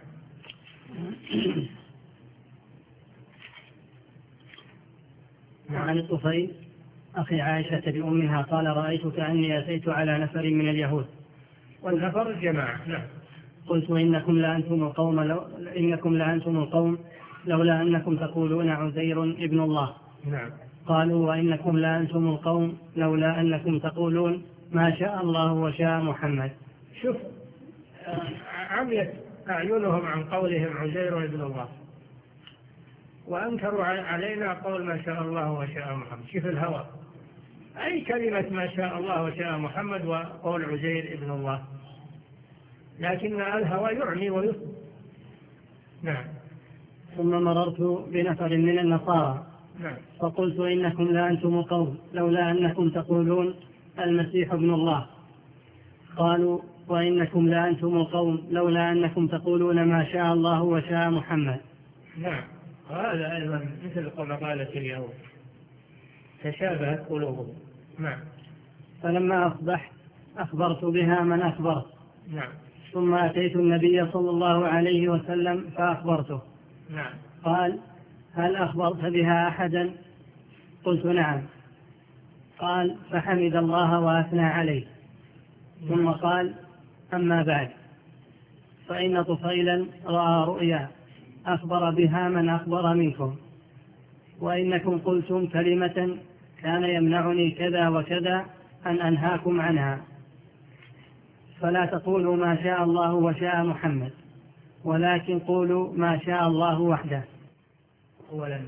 وعن الطفيل أخي عائشة بأمها قال رأيت كأني أتيت على نفر من اليهود، والنفر الجماعة. نعم. قلت إنكم لأنتم القوم لو إنكم لأنتم القوم لولا أنكم تقولون عزير ابن الله. نعم. قالوا وإنكم لأنتم القوم لولا أنكم تقولون ما شاء الله وشاء محمد. شوف عميت أعينهم عن قولهم عزير ابن الله، وأنكروا علينا قول ما شاء الله وشاء محمد. شوف الهوى، أي كلمة ما شاء الله وشاء محمد وقول عزير ابن الله، لكن الهوى يعمي ويصب. نعم. ثم مررت بنفر من النصارى نعم. فقلت إنكم لأنتم القوم لولا أنكم تقولون المسيح ابن الله. قالوا وإنكم لأنتم القوم لولا أنكم تقولون ما شاء الله وشاء محمد. نعم. هذا أيضا مثل قول قالت اليهود، تشابهت قلوبهم. نعم. فلما أصبحت أخبرت بها من أخبرت. نعم. ثم أتيت النبي صلى الله عليه وسلم فأخبرته. نعم. قال هل أخبرت بها أحدا؟ قلت نعم. قال فحمد الله وأثنى عليه. ثم قال أما بعد فإن طفيلا رأى رؤيا أخبر بها من أخبر منكم، وإنكم قلتم كلمة كان يمنعني كذا وكذا أن أنهاكم عنها، فلا تقولوا ما شاء الله وشاء محمد، ولكن قولوا ما شاء الله وحده. أولا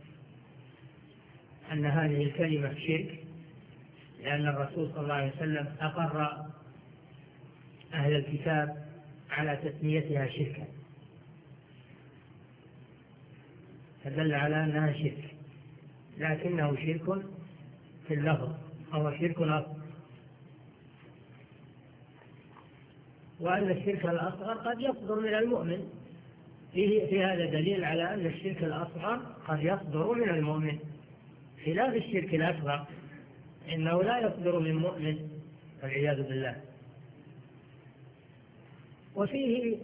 أن هذه الكلمة شرك، لأن الرسول صلى الله عليه وسلم أقر أهل الكتاب على تسميتها شركا، فدل على أنها شرك، لكنه شرك في اللفظ، هو شرك أصغر. وأن الشرك الأصغر قد يصدر من المؤمن، فيه في هذا دليل على أن الشرك الأصغر قد يصدر من المؤمن، خلاف الشرك الأكبر إنه لا يصدر من مؤمن والعياذ بالله. وفيه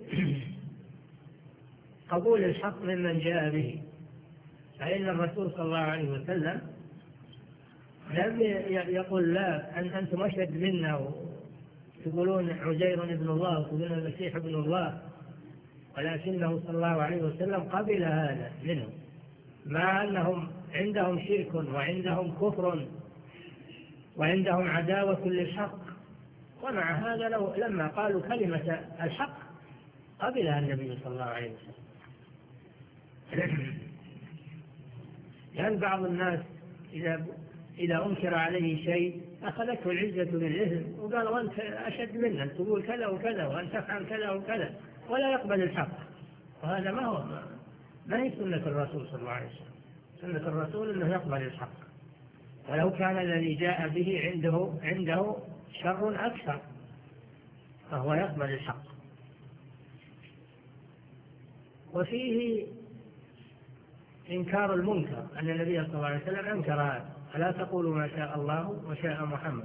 قبول الحق ممن جاء به، فإن الرسول صلى الله عليه وسلم لم يقل لا أن أنتم أشد منا تقولون عزير ابن الله وتقولون المسيح ابن الله، ولكنه صلى الله عليه وسلم قبل هذا منهم، مع أنهم عندهم شرك وعندهم كفر وعندهم عداوة للحق، ومع هذا لو لما قالوا كلمة الحق قبلها النبي صلى الله عليه وسلم. لأن بعض الناس إذا إذا أنكر عليه شيء أخذته العزة بالإثم وقال وأنت أشد منا، تقول كذا وكذا وأن تفعل كذا وكذا، ولا يقبل الحق. وهذا ما هو ما هي سنة الرسول صلى الله عليه وسلم. سنة الرسول أنه يقبل الحق، ولو كان الذي جاء به عنده عنده شر أكثر فهو يقبل الحق. وفيه إنكار المنكر، أن النبي صلى الله عليه وسلم أنكر هذا، فلا تقولوا ما شاء الله وشاء محمد.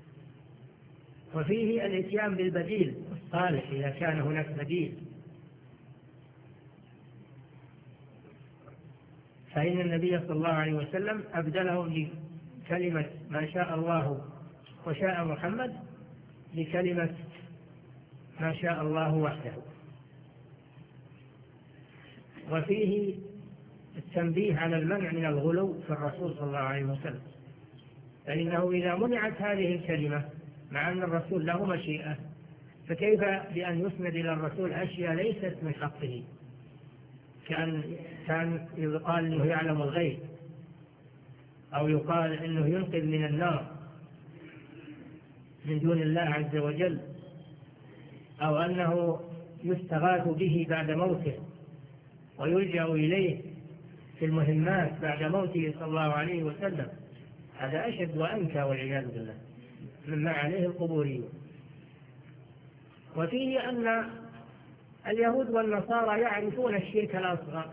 وفيه الاتيان بالبديل الصالح إذا كان هناك بديل، فإن النبي صلى الله عليه وسلم أبدلهم بكلمة ما شاء الله وشاء محمد بكلمة ما شاء الله وحده. وفيه التنبيه على المنع من الغلو في الرسول صلى الله عليه وسلم، فإنه إذا منعت هذه الكلمة مع أن الرسول له مشيئة، فكيف بأن يسند إلى الرسول أشياء ليست من حقه، كان كان يقال أنه يعلم الغيب، أو يقال أنه ينقذ من النار من دون الله عز وجل، أو أنه يستغاث به بعد موته ويلجأ إليه في المهمات بعد موته صلى الله عليه وسلم. هذا أشد وأنكى والعياذ بالله مما عليه القبوريون. وفيه أن اليهود والنصارى يعرفون الشرك الأصغر،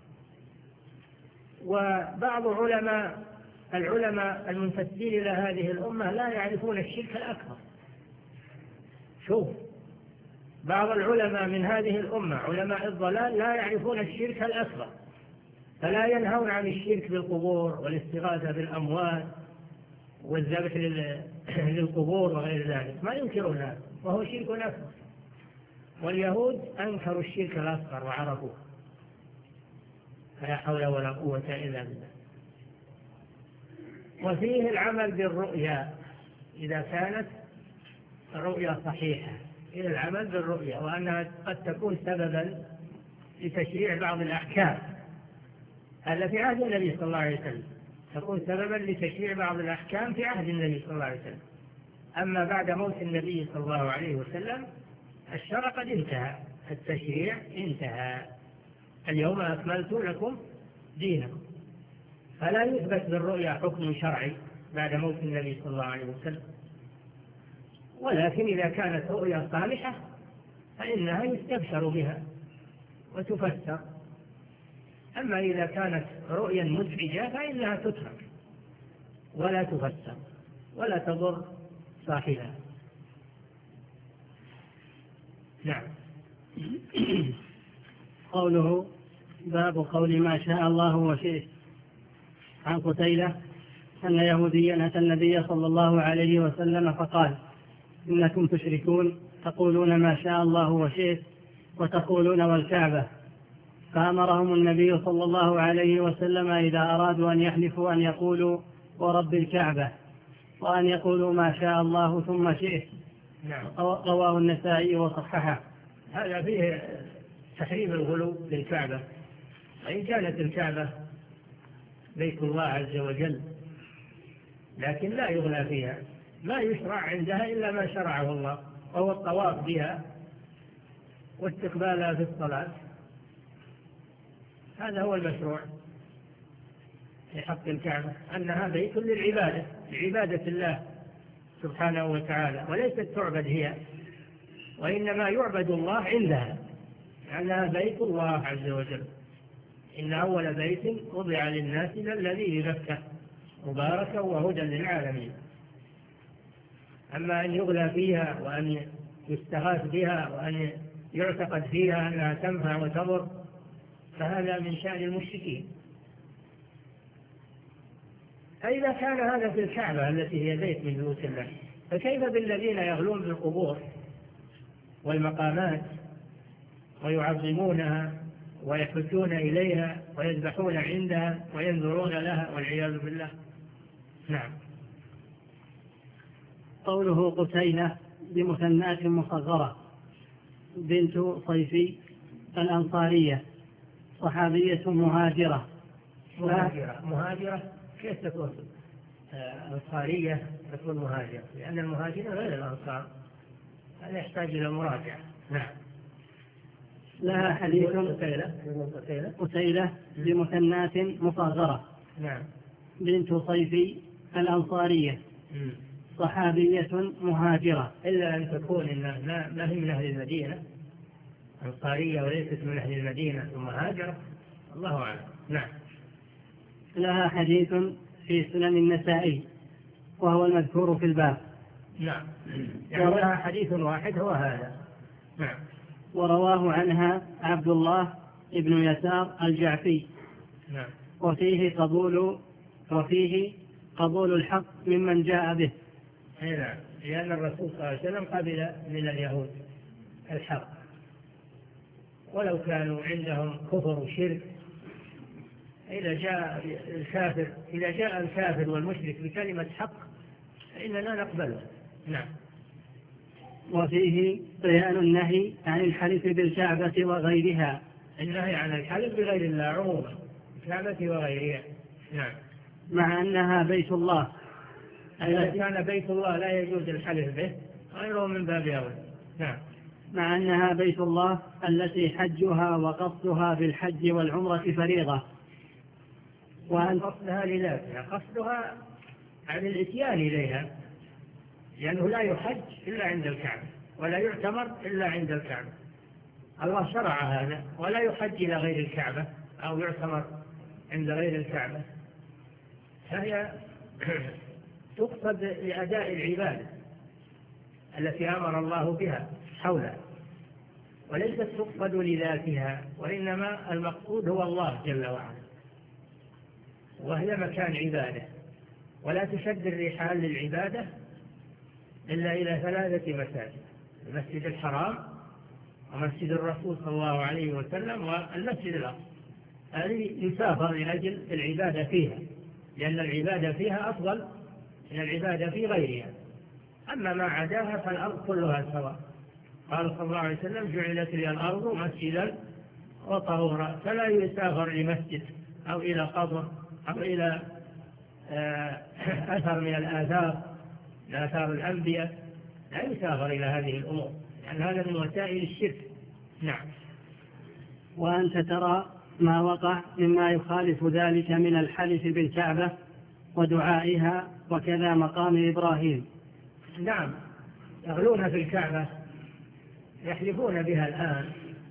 وبعض علماء العلماء المنتسبين إلى هذه الأمة لا يعرفون الشرك الأكبر. شوف، بعض العلماء من هذه الأمة علماء الضلال لا يعرفون الشرك الأكبر، فلا ينهون عن الشرك بالقبور والاستغاثة بالأموات والذبح للقبور وغير ذلك، ما ينكرون هذا وهو شرك أكبر. واليهود أنكروا الشرك الأصغر وعرفوه، فلا حول ولا قوة إلا بالله. وفيه العمل بالرؤيا إذا كانت الرؤيا صحيحة، إلى العمل بالرؤيا، وأنها قد تكون سببا لتشريع بعض الأحكام. هذا في عهد النبي صلى الله عليه وسلم، تكون سببا لتشريع بعض الأحكام في عهد النبي صلى الله عليه وسلم. أما بعد موت النبي صلى الله عليه وسلم الشرع قد انتهى، التشريع انتهى، اليوم أكملت لكم دينكم. فلا يثبت بالرؤيا حكم شرعي بعد موت النبي صلى الله عليه وسلم، ولكن إذا كانت رؤيا صالحة فإنها يستبشر بها وتفسر. أما إذا كانت رؤيا مزعجة فإنها تترك ولا تفسر ولا تضر صاحبها. نعم. قوله باب قول ما شاء الله وشئت. عن قتيلة أن يهوديا أتى النبي صلى الله عليه وسلم فقال: إنكم تشركون تقولون ما شاء الله وشئت وتقولون والكعبة. فأمرهم النبي صلى الله عليه وسلم إذا أرادوا أن يحلفوا أن يقولوا ورب الكعبة، وأن يقولوا ما شاء الله ثم شئت. نعم. رواه النسائي وصححه. هذا فيه تحريم الغلو للكعبة، وإن كانت الكعبة بيت الله عز وجل، لكن لا يغلى فيها، ما يشرع عندها إلا ما شرعه الله، وهو الطواف بها واستقبالها في الصلاة. هذا هو المشروع في حق الكعبة، أنها بيت للعبادة، لعبادة الله سبحانه وتعالى، وليست تعبد هي، وإنما يعبد الله عندها، لأنها بيت الله عز وجل. إن أول بيت وضع للناس الذي ببكة مباركا وهدى للعالمين. أما أن يغلى فيها وأن يستغاث بها وأن يعتقد فيها أنها تنفع وتضر فهذا من شأن المشركين. فإذا كان هذا في الكعبة التي هي بيت من بيوت الله، فكيف بالذين يغلون بالقبور والمقامات ويعظمونها ويحجون إليها ويذبحون عندها وينذرون لها والعياذ بالله. نعم. قوله قتيلة بمثنات مصغرة بنت صيفي الأنصارية صحابية مهاجرة. مهاجرة مهاجرة كيف تكون أنصارية تكون مهاجرة؟ لأن المهاجرة غير الأنصار، هذا يحتاج إلى مراجعة. نعم. لها حديث قتيلة بمثنات مصغرة. نعم. بنت صيفي الأنصارية صحابية مهاجرة. إلا أن تكون إنها ما هي من أهل المدينة، أنصارية وليست من أهل المدينة ثم هاجرة، الله أعلم. نعم. لها حديث في سنن النسائي وهو المذكور في الباب. نعم. يعني لها حديث واحد هو هذا. نعم. ورواه عنها عبد الله ابن يسار الجعفي. نعم. وفيه قبول وفيه قبول الحق ممن جاء به. نعم، لأن الرسول صلى الله عليه وسلم قبل من اليهود الحق، ولو كانوا عندهم كفر وشرك. إذا جاء الكافر إذا جاء الكافر والمشرك بكلمة حق فإننا نقبله. نعم. وفيه بيان النهي عن الحلف بالكعبة وغيرها. النهي عن الحلف بغير الله عموما، الكعبة وغيرها. نعم. مع أنها بيت الله. إذا كان بيت الله لا يجوز الحلف به، غيره من باب أولى. نعم. مع أنها بيت الله التي حجها وقصدها بالحج والعمرة فريضة، وأن قصدها لذاتها، قصدها عن الإتيان إليها، لأنه لا يحج إلا عند الكعبة ولا يعتمر إلا عند الكعبة. الله شرع هذا، ولا يحج إلى غير الكعبة أو يعتمر عند غير الكعبة، فهي تقصد لأداء العبادة التي أمر الله بها حولها، وليست تقصد لذاتها، وإنما المقصود هو الله جل وعلا، وهي مكان عبادة. ولا تشد الرحال للعبادة إلا إلى ثلاثة مساجد: المسجد الحرام، ومسجد الرسول صلى الله عليه وسلم، والمسجد الأقصى. هذه يسافر لأجل العبادة فيها، لأن العبادة فيها أفضل من العبادة في غيرها. أما ما عداها فالأرض كلها سواء. قال صلى الله عليه وسلم: جعلت لي الأرض مسجدا وطهورا. فلا يسافر لمسجد أو إلى قبر أو إلى أثر من الآثار لآثار الأنبياء، لا يسافر إلى هذه الأمور، لأن هذا من وسائل الشرك. نعم. وأنت ترى ما وقع مما يخالف ذلك من الحلف بالكعبة ودعائها، وكذا مقام إبراهيم. نعم، يغلون في الكعبة، يحلفون بها الآن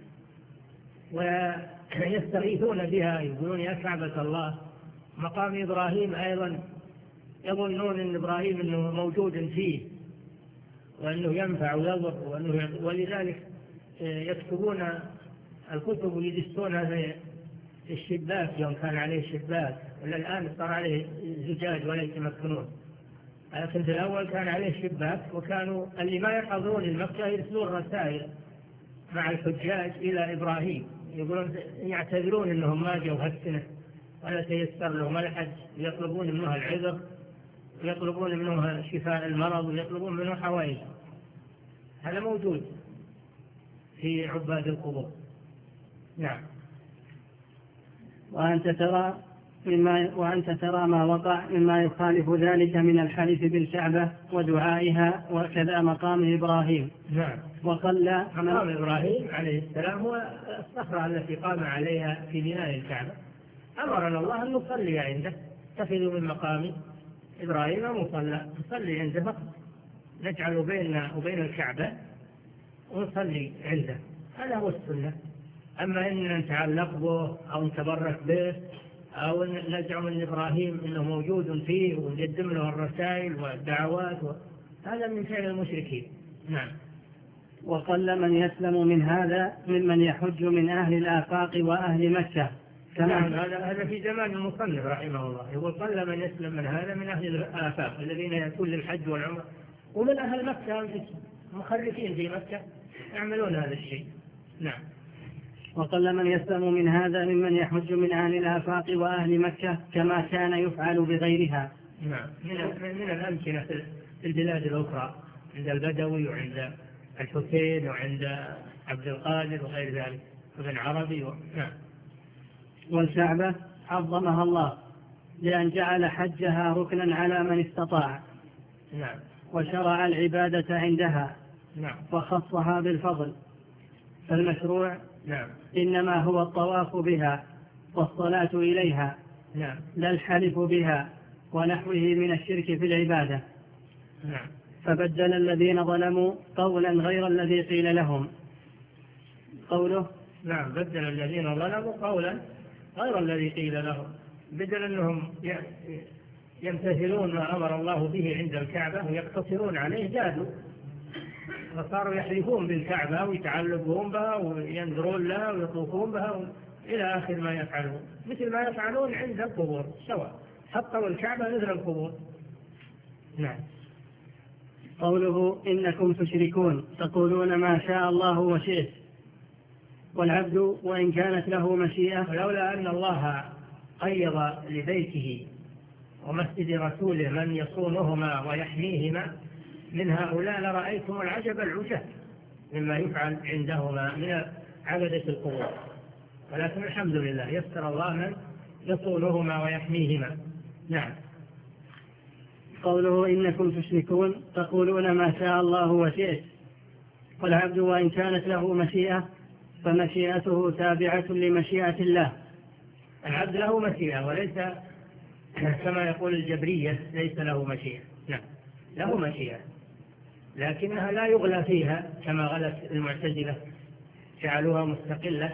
ويستغيثون بها، يقولون يا كعبة الله. مقام إبراهيم أيضا يظنون أن إبراهيم أنه موجود فيه، وأنه ينفع ويضر، وأنه ولذلك يكتبون الكتب ويدسونها في الشباك يوم كان عليه شباك، ولا الآن صار عليه زجاج ولا يتمكنون. لكن في الأول كان عليه شباك، وكانوا اللي ما يحضرون المكة يرسلون رسائل مع الحجاج إلى إبراهيم، يقولون يعتذرون أنهم ما جوا هالسنة ولا تيسر لهم الحج، يطلبون منها العذر ويطلبون منها شفاء المرض ويطلبون منه حوائج. هذا موجود في عباد القبور. نعم. وأنت ترى مما وأنت ترى ما وقع مما يخالف ذلك من الحلف بالكعبة ودعائها، وكذا مقام إبراهيم. نعم. وقل مقام إبراهيم عليه السلام هو الصخرة التي قام عليها في بناء الكعبة. أمرنا الله أن نصلي عنده، اتخذوا من مقام إبراهيم مصلى، نصلي عنده فقط، نجعل بيننا وبين الكعبة ونصلي عنده. هذا هو السنة. أما إن نتعلق به أو نتبرك به أو نزعم أن إبراهيم إنه موجود فيه ونقدم له الرسائل والدعوات و... هذا من فعل المشركين. نعم. وقل من يسلم من هذا ممن يحج من أهل الآفاق وأهل مكة. نعم، هذا هذا في زمان المصنف رحمه الله، يقول قل من يسلم من هذا من أهل الآفاق الذين يأتون للحج والعمرة، ومن أهل مكة مخرفين في مكة يعملون هذا الشيء. نعم. وقل من يسلم من هذا ممن يحج من أهل الآفاق وأهل مكة كما كان يفعل بغيرها. نعم، من من الأمكنة في البلاد الأخرى، عند البدوي وعند الحسين وعند عبد القادر وغير ذلك ابن عربي و... نعم. والكعبة عظمها الله لأن جعل حجها ركنا على من استطاع. نعم. وشرع العبادة عندها. نعم. وخصها بالفضل. فالمشروع نعم. إنما هو الطواف بها والصلاة إليها. نعم. لا الحلف بها ونحوه من الشرك في العبادة. نعم. فبدل الذين ظلموا قولا غير الذي قيل لهم. قوله نعم، بدل الذين ظلموا قولا غير الذي قيل لهم، بدل أنهم يمتثلون ما أمر الله به عند الكعبة ويقتصرون عليه، زادوا وصاروا يحلفون بالكعبة ويتعلقون بها وينذرون لها ويطوفون بها إلى آخر ما يفعلون، مثل ما يفعلون عند القبور سواء، حطوا الكعبة مثل القبور. نعم. قوله إنكم تشركون تقولون ما شاء الله وشئت، والعبد وإن كانت له مشيئة. ولولا أن الله قيض لبيته ومسجد رسوله من يصونهما ويحميهما من هؤلاء لرأيتم العجب العجب مما يفعل عندهما من عبدة القبور، ولكن الحمد لله يسر الله من يصونهما ويحميهما. نعم. قوله إنكم تشركون تقولون ما شاء الله وشئت، والعبد وإن كانت له مشيئة فمشيئته تابعة لمشيئة الله. العبد له مشيئة وليس كما يقول الجبرية ليس له مشيئة. نعم، له مشيئة لكنها لا يغلى فيها كما غلت المعتزلة جعلوها مستقلة.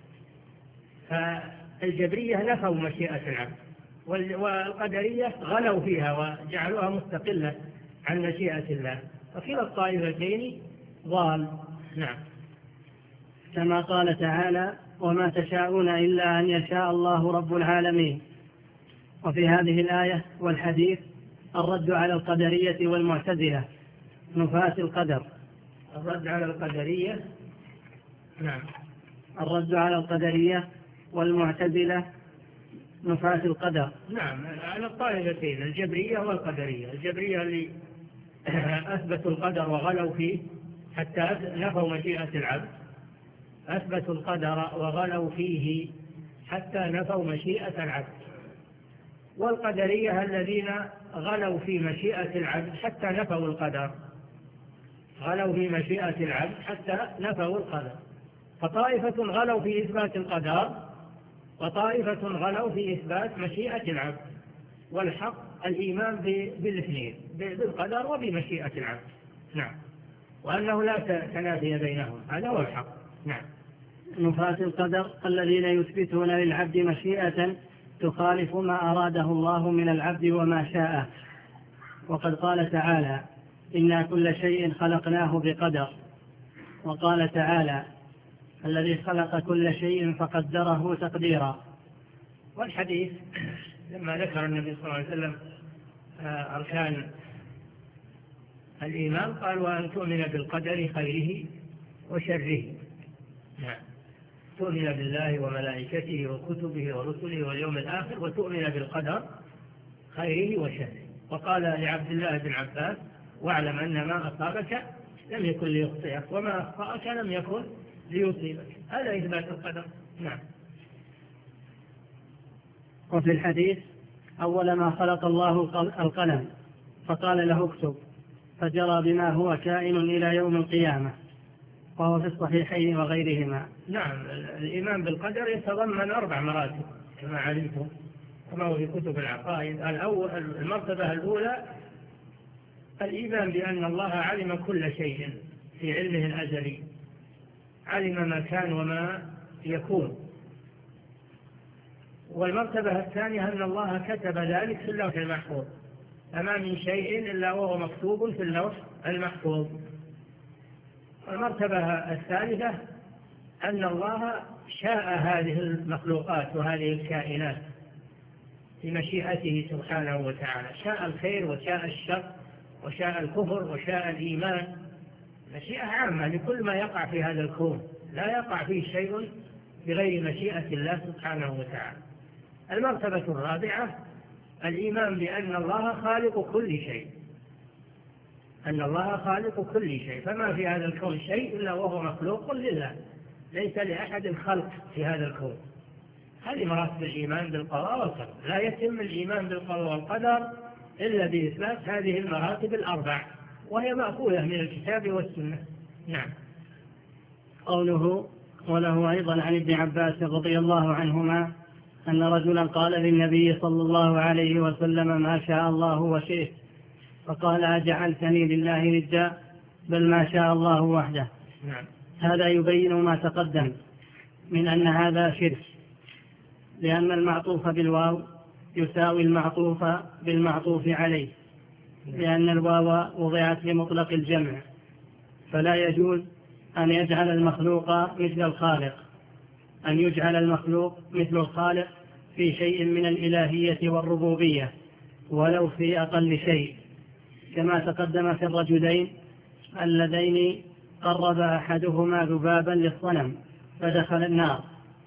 فالجبرية نفوا مشيئة العبد، والقدرية غلوا فيها وجعلوها مستقلة عن مشيئة الله، فكلا الطائفتين ضال. نعم. كما قال تعالى وما تشاءون إلا أن يشاء الله رب العالمين. وفي هذه الآية والحديث الرد على القدرية والمعتزلة نفاة القدر. الرد على القدرية. نعم. الرد على القدرية والمعتزلة نفاة القدر. نعم، على الطائفتين الجبرية والقدرية. الجبرية اللي أثبتوا القدر وغلوا فيه حتى نفوا مشيئة العبد، أثبتوا القدر وغلوا فيه حتى نفوا مشيئة العبد. والقدرية الذين غلوا في مشيئة العبد حتى نفوا القدر، غلوا في مشيئة العبد حتى نفوا القدر. فطائفة غلوا في إثبات القدر وطائفة غلوا في إثبات مشيئة العبد، والحق الإيمان بالاثنين، بالقدر وبمشيئة العبد. نعم. وأنه لا تنافي بينهم، هذا هو الحق. نعم. نفاة القدر الذين يثبتون للعبد مشيئة تخالف ما أراده الله من العبد وما شاء. وقد قال تعالى إنا كل شيء خلقناه بقدر. وقال تعالى الذي خلق كل شيء فقدره تقديرا. والحديث لما ذكر النبي صلى الله عليه وسلم أركان الإيمان قال وأن تؤمن بالقدر خيره وشره. نعم. تؤمن بالله وملائكته وكتبه ورسله واليوم الآخر، وتؤمن بالقدر خيره وشره. وقال لعبد الله بن عباس واعلم أن ما أصابك لم يكن ليخطئك وما أخطأك لم يكن ليصيبك. هذا إثبات القدر. نعم. وفي الحديث أول ما خلق الله القلم فقال له اكتب فجرى بما هو كائن إلى يوم القيامة، وهو في الصحيحين وغيرهما. نعم. الإيمان بالقدر يتضمن أربع مراتب كما علمتم كما هو في كتب العقائد. الأول المرتبة الأولى الإيمان بأن الله علم كل شيء في علمه الأزلي، علم ما كان وما يكون. والمرتبة الثانية أن الله كتب ذلك في اللوح المحفوظ، فما من شيء إلا وهو مكتوب في اللوح المحفوظ. والمرتبة الثالثة أن الله شاء هذه المخلوقات وهذه الكائنات بمشيئته سبحانه وتعالى، شاء الخير وشاء الشر وشاء الكفر وشاء الإيمان، مشيئة عامة لكل ما يقع في هذا الكون، لا يقع فيه شيء بغير مشيئة الله سبحانه وتعالى. المرتبة الرابعة الإيمان بأن الله خالق كل شيء، أن الله خالق كل شيء، فما في هذا الكون شيء إلا وهو مخلوق لله، ليس لأحد خلق في هذا الكون. هذه مراتب الإيمان بالقضاء والقدر. لا يتم الإيمان بالقضاء والقدر إلا بإثبات هذه المراتب الأربع، وهي مأخوذة من الكتاب والسنة. نعم. قوله وله أيضا عن ابن عباس رضي الله عنهما أن رجلا قال للنبي صلى الله عليه وسلم ما شاء الله وشئت، فقال أجعلتني لله ندا بل ما شاء الله وحده. نعم. هذا يبين ما تقدم من أن هذا شرك، لأن المعطوف بالواو يساوي المعطوف بالمعطوف عليه، لأن الواو وضعت لمطلق الجمع، فلا يجوز أن يجعل المخلوق مثل الخالق أن يجعل المخلوق مثل الخالق في شيء من الإلهية والربوبية ولو في أقل شيء، كما تقدم في الرجلين اللذين قرب أحدهما ذبابا للصنم فدخل النار.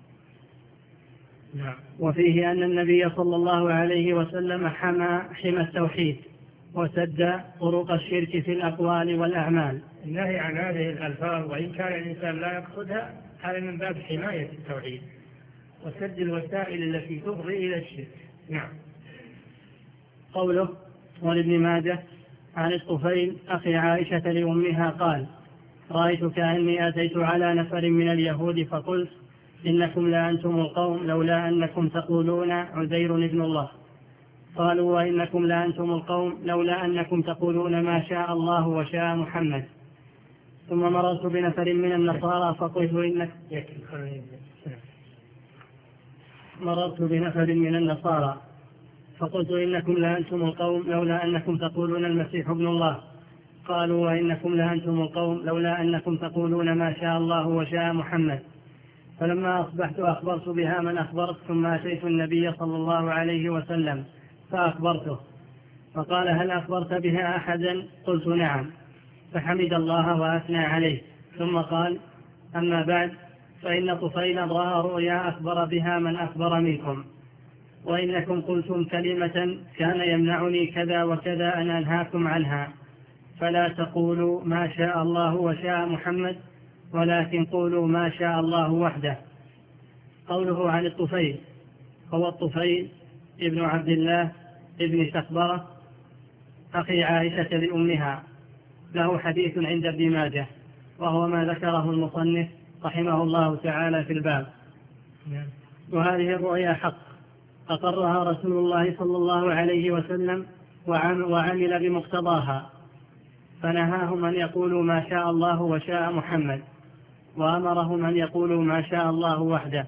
وفيه أن النبي صلى الله عليه وسلم حمى حمى التوحيد وسد طرق الشرك في الأقوال والأعمال. النهي عن هذه الألفاظ وإن كان الإنسان لا يقصدها هذا من باب حماية التوحيد وسد الوسائل التي تفضي إلى الشرك. نعم. قوله ولابن ماجه عن الطفيل أخي عائشة لأمها قال رأيت كأني أتيت على نفر من اليهود فقلت إنكم لأنتم القوم لولا أنكم تقولون عزير ابن الله. قالوا وإنكم لأنتم القوم لولا أنكم تقولون ما شاء الله وشاء محمد. ثم مررت بنفر من النصارى فقلت إنك مررت بنفر من النصارى فقلت إنكم لأنتم القوم لولا أنكم تقولون المسيح ابن الله. قالوا وإنكم لأنتم القوم لولا أنكم تقولون ما شاء الله وشاء محمد. فلما أصبحت أخبرت بها من أخبرت ثم أتيت النبي صلى الله عليه وسلم فأخبرته فقال هل أخبرت بها أحدا؟ قلت نعم. فحمد الله وأثنى عليه ثم قال أما بعد فإن طفيلا رأى رؤيا أخبر بها من أخبر منكم وإنكم قلتم كلمة كان يمنعني كذا وكذا أن أنهاكم عنها فلا تقولوا ما شاء الله وشاء محمد ولكن قولوا ما شاء الله وحده. قوله عن الطفيل هو الطفيل ابن عبد الله ابن سخبرة أخي عائشة لأمها، له حديث عند ابن ماجه وهو ما ذكره المصنف رحمه الله تعالى في الباب. وهذه الرؤيا حق أقرها رسول الله صلى الله عليه وسلم وعمل بمقتضاها فنهاهم أن يقولوا ما شاء الله وشاء محمد وأمرهم أن يقولوا ما شاء الله وحده.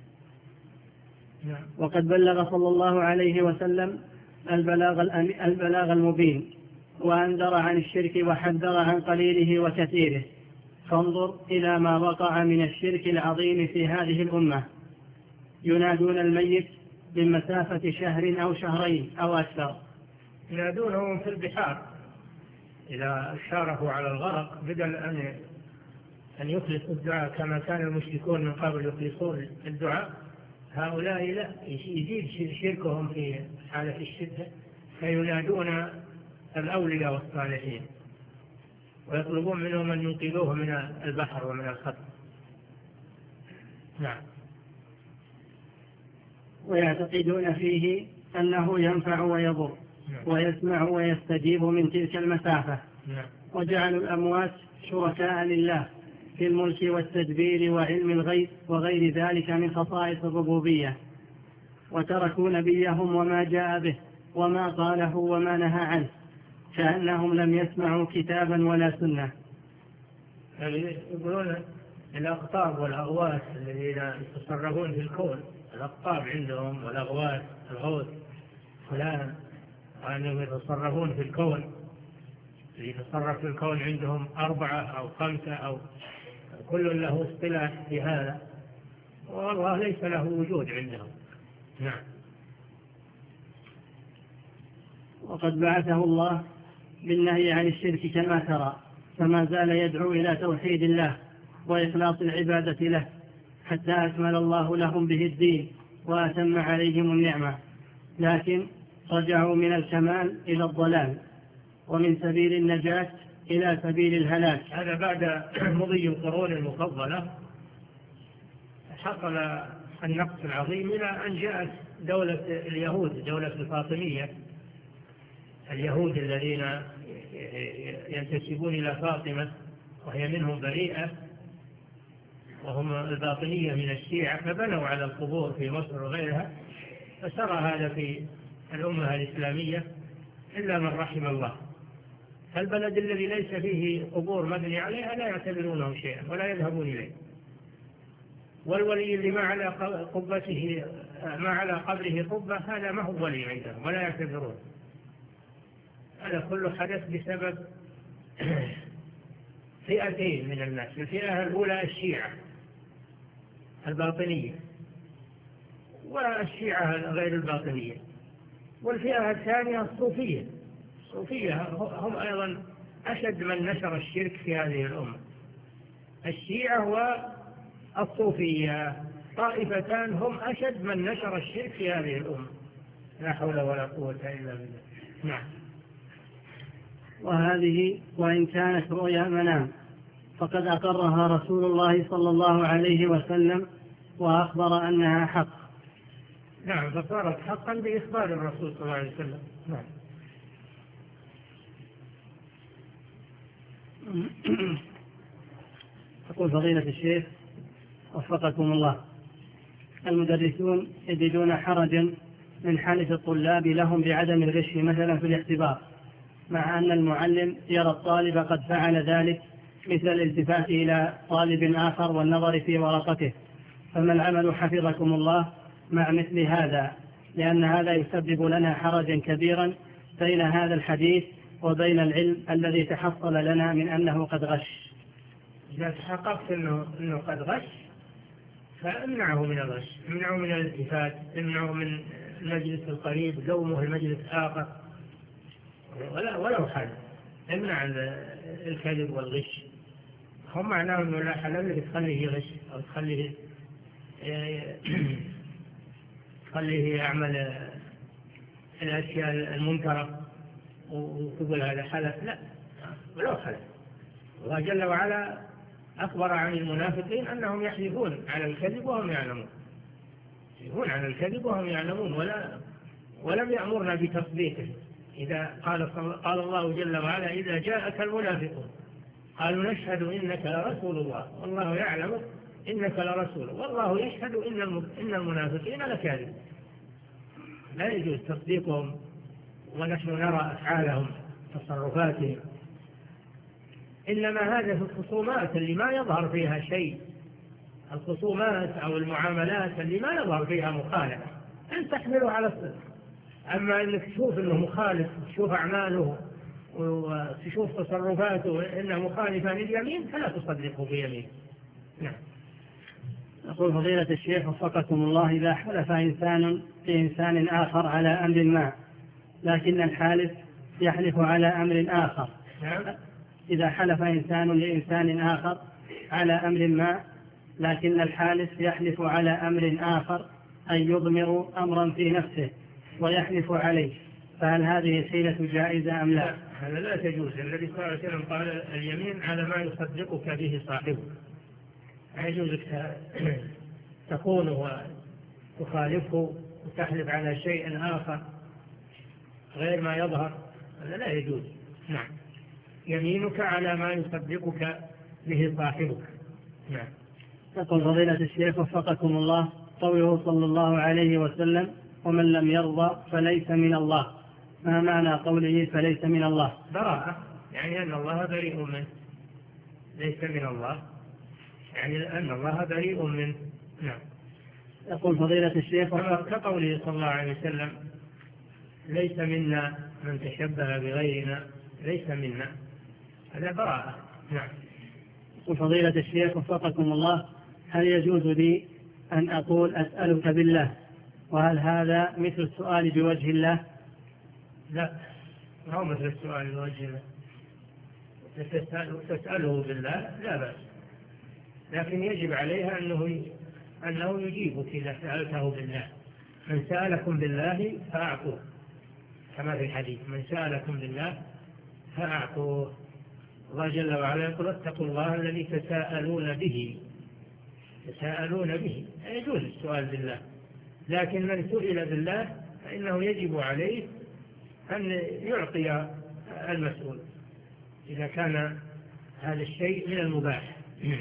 وقد بلغ صلى الله عليه وسلم البلاغ, البلاغ المبين وأنذر عن الشرك وحذر عن قليله وكثيره. فانظر إلى ما وقع من الشرك العظيم في هذه الأمة، ينادون الميت من مسافة شهر أو شهرين أو أكثر، ينادونهم في البحار إذا شارفوا على الغرق بدل أن أن يخلصوا الدعاء كما كان المشركون من قبل يخلصون الدعاء، هؤلاء لا يزيد شركهم في حالة الشدة فينادون الأولياء والصالحين ويطلبون منهم أن ينقذوه من البحر ومن الخطر. نعم. ويعتقدون فيه أنه ينفع ويضر ويسمع ويستجيب من تلك المسافة. وجعلوا الأموات شركاء لله في الملك والتدبير وعلم الغيب وغير ذلك من خصائص الربوبية، وتركوا نبيهم وما جاء به وما قاله وما نهى عنه كأنهم لم يسمعوا كتابا ولا سنة. يقولون الأقطاب والأغواث الذين يتصرفون في الكون، الأقطاب عندهم والأغواث الغوث فلان وأنهم يتصرفون في الكون، اللي يتصرف في الكون عندهم أربعة أو خمسة أو كل له اصطلاح في هذا، والله ليس له وجود عندهم. نعم. وقد بعثه الله بالنهي عن الشرك كما ترى، فما زال يدعو إلى توحيد الله وإخلاص العبادة له حتى أكمل الله لهم به الدين وأتم عليهم النعمة، لكن رجعوا من الكمال إلى الضلال ومن سبيل النجاة إلى سبيل الهلاك. هذا بعد مضي القرون المفضلة حصل النقص العظيم إلى أن جاءت دولة اليهود، دولة الفاطمية، اليهود الذين ينتسبون إلى فاطمة وهي منهم بريئة، وهم الباطنية من الشيعة، فبنوا على القبور في مصر وغيرها، فسرى هذا في الأمة الإسلامية إلا من رحم الله. فالبلد الذي ليس فيه قبور مبني عليها لا يعتبرونه شيئا ولا يذهبون إليه، والولي اللي ما على قبته ما على قبره قبة هذا ما هو ولي عندهم ولا يعتبرون. هذا كله حدث بسبب فئتين من الناس. الفئة الأولى الشيعة الباطنية والشيعة غير الباطنية. والفئة الثانية الصوفية. الصوفية هم أيضا أشد من نشر الشرك في هذه الأمة. الشيعة والصوفية طائفتان هم أشد من نشر الشرك في هذه الأمة. لا حول ولا قوة إلا بالله. نعم. وهذه وإن كانت رؤيا منام فقد أقرها رسول الله صلى الله عليه وسلم وأخبر أنها حق. نعم، فصارت حقا بإخبار الرسول صلى الله عليه وسلم. نعم. يقول فضيلة الشيخ وفقكم الله: المدرسون يجدون حرجا من حالة الطلاب لهم بعدم الغش مثلا في الاختبار، مع أن المعلم يرى الطالب قد فعل ذلك، مثل الالتفات إلى طالب آخر والنظر في ورقته، فما العمل حفظكم الله مع مثل هذا؟ لأن هذا يسبب لنا حرجا كبيرا بين هذا الحديث وبين العلم الذي تحصل لنا من أنه قد غش. إذا تحققت أنه, إنه قد غش فامنعه من الغش، امنعه من الالتفات، امنعه من المجلس القريب، قومه المجلس آخر ولو حل، امنع الكذب والغش. هم معناه أنه لا حل لك تخليه يغش أو تخليه تخليه يعمل الأشياء المنكرة وتقول هذا حلف. لا، ولو حلف. الله جل وعلا أخبر عن المنافقين أنهم يحلفون على الكذب وهم يعلمون، يحلفون على الكذب وهم يعلمون، ولا ولم يأمرنا بتصديقه. إذا قال, قال الله جل وعلا: إذا جاءك المنافقون قالوا نشهد إنك لرسول الله والله يعلم إنك لرسول والله يشهد إن المنافقين لكاذبون. لا يجوز تصديقهم ونحن نرى أفعالهم تصرفاتهم. إنما هذا في الخصومات اللي ما يظهر فيها شيء، الخصومات أو المعاملات اللي ما يظهر فيها مخالفة أن تحمله على الصدق. أما أنك تشوف أنه مخالف، تشوف أعماله وتشوف تصرفاته إنه مخالفة لليمين فلا تصدقه بيمين. نعم. يقول فضيلة الشيخ وفقكم الله: إذا حلف إنسان لإنسان آخر على أمر ما لكن الحالف يحلف على أمر آخر. نعم. إذا حلف إنسان لإنسان آخر على أمر ما لكن الحالف يحلف على أمر آخر، أي يضمر أمرا في نفسه ويحلف عليه، فهل هذه الحيلة جائزة أم لا؟ هذا لا تجوز. النبي صلى الله عليه وسلم قال: اليمين على ما يصدقك به صاحبه. لا يجوز لك تخونه وتخالفه وتحلف على شيء آخر غير ما يظهر، هذا لا يجوز. نعم. يمينك على ما يصدقك به صاحبك. نعم. يقول فضيلة الشيخ وفقكم الله: قوله صلى الله عليه وسلم: ومن لم يرضى فليس من الله، ما معنى قوله فليس من الله؟ براءة، يعني أن الله بريء منه. ليس من الله يعني أن الله بريء منه. نعم. يقول فضيلة الشيخ كقوله صلى الله عليه وسلم: ليس منا من تشبه بغيرنا ليس منا، هذا براءة. نعم. يقول فضيلة الشيخ وفقكم الله: هل يجوز لي أن أقول أسألك بالله، وهل هذا مثل السؤال بوجه الله؟ لا، ما هو مثل السؤال بوجه الله. تسأله بالله لا بأس، لكن يجب عليها أنه أنه يجيبك إذا سألته بالله. من سألكم بالله فأعطوه، كما في الحديث: من سألكم بالله فأعطوه. الله جل وعلا يقول: اتقوا الله الذي تساءلون به تساءلون به. يجوز السؤال بالله، لكن من سئل بالله فإنه يجب عليه أن يعطي المسؤول إذا كان هذا الشيء من المباح.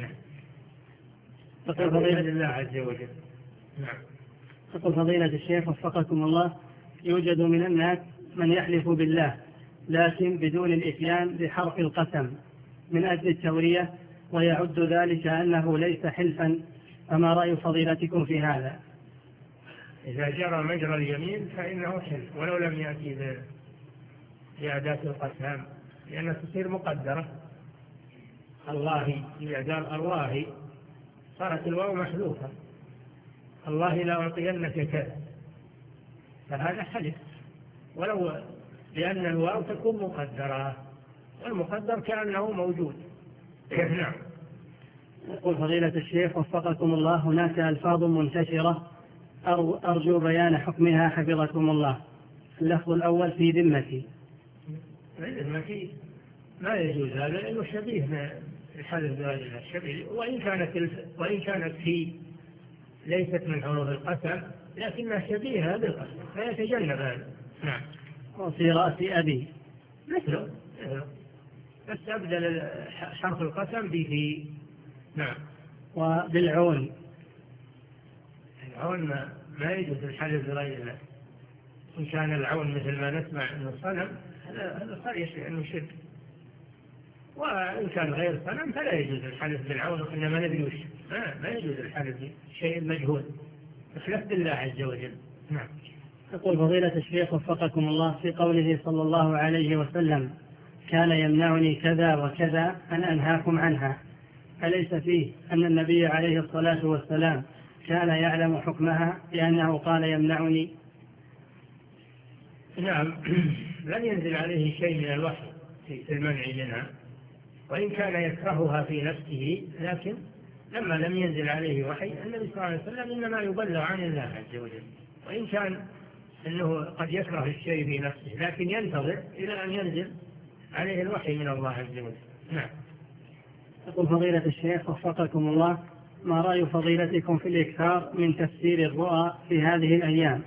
تقول فضيلة الله عز وجل. نعم. تقول فضيلة الشيخ وفقكم الله: يوجد من الناس من يحلف بالله لكن بدون الإتيان بحرف القسم من أجل التورية، ويعد ذلك أنه ليس حلفا، فما رأي فضيلتكم في هذا؟ إذا جرى مجرى اليمين فإنه حلف ولو لم يأتي بأداة القسم، لأنها تصير مقدرة. الله إذا قال الله صارت الواو محذوفة الله لا أعطينك كذا، فهذا حلف، ولو لأن الواو تكون مقدرة، والمقدر كأنه موجود. نعم. يقول فضيلة الشيخ وفقكم الله، هناك ألفاظ منتشرة أرجو بيان حكمها حفظكم الله. اللفظ الأول في ذمتي. ذمتي ما يجوز هذا لأنه شبيه من الحلف بغير الشبيه، وإن كانت وإن كانت في ليست من حروف القسم لكنها شبيهة بالقسم فيتجنب هذا. نعم. وفي رأس أبي مثله، بس أبدل حرف القسم به. نعم. وبالعون. العون ما, ما يجوز الحلف بغير الله. إن كان العون مثل ما نسمع أنه صنم هذا صريح لأنه شرك، وإن كان غير صنم فلا يجوز الحلف بالعون، إنما ندري وش ما, ما يجوز الحلف بشيء مجهول بخلاف بالله عز وجل. نعم. يقول فضيلة الشيخ وفقكم الله، في قوله صلى الله عليه وسلم كان يمنعني كذا وكذا أن أنهاكم عنها، أليس فيه أن النبي عليه الصلاة والسلام كان يعلم حكمها لأنه قال يمنعني؟ نعم. لن ينزل عليه شيء من الوحي في المنع منها، وإن كان يكرهها في نفسه، لكن لما لم ينزل عليه وحي النبي صلى الله عليه وسلم إنما يبلغ عن الله عز وجل، وإن كان أنه قد يكره الشيء في نفسه لكن ينتظر إلى أن ينزل عليه الوحي من الله عز وجل. نعم. يقول فضيلة الشيخ وفقكم الله، ما رأي فضيلتكم في الإكثار من تفسير الرؤى في هذه الأيام؟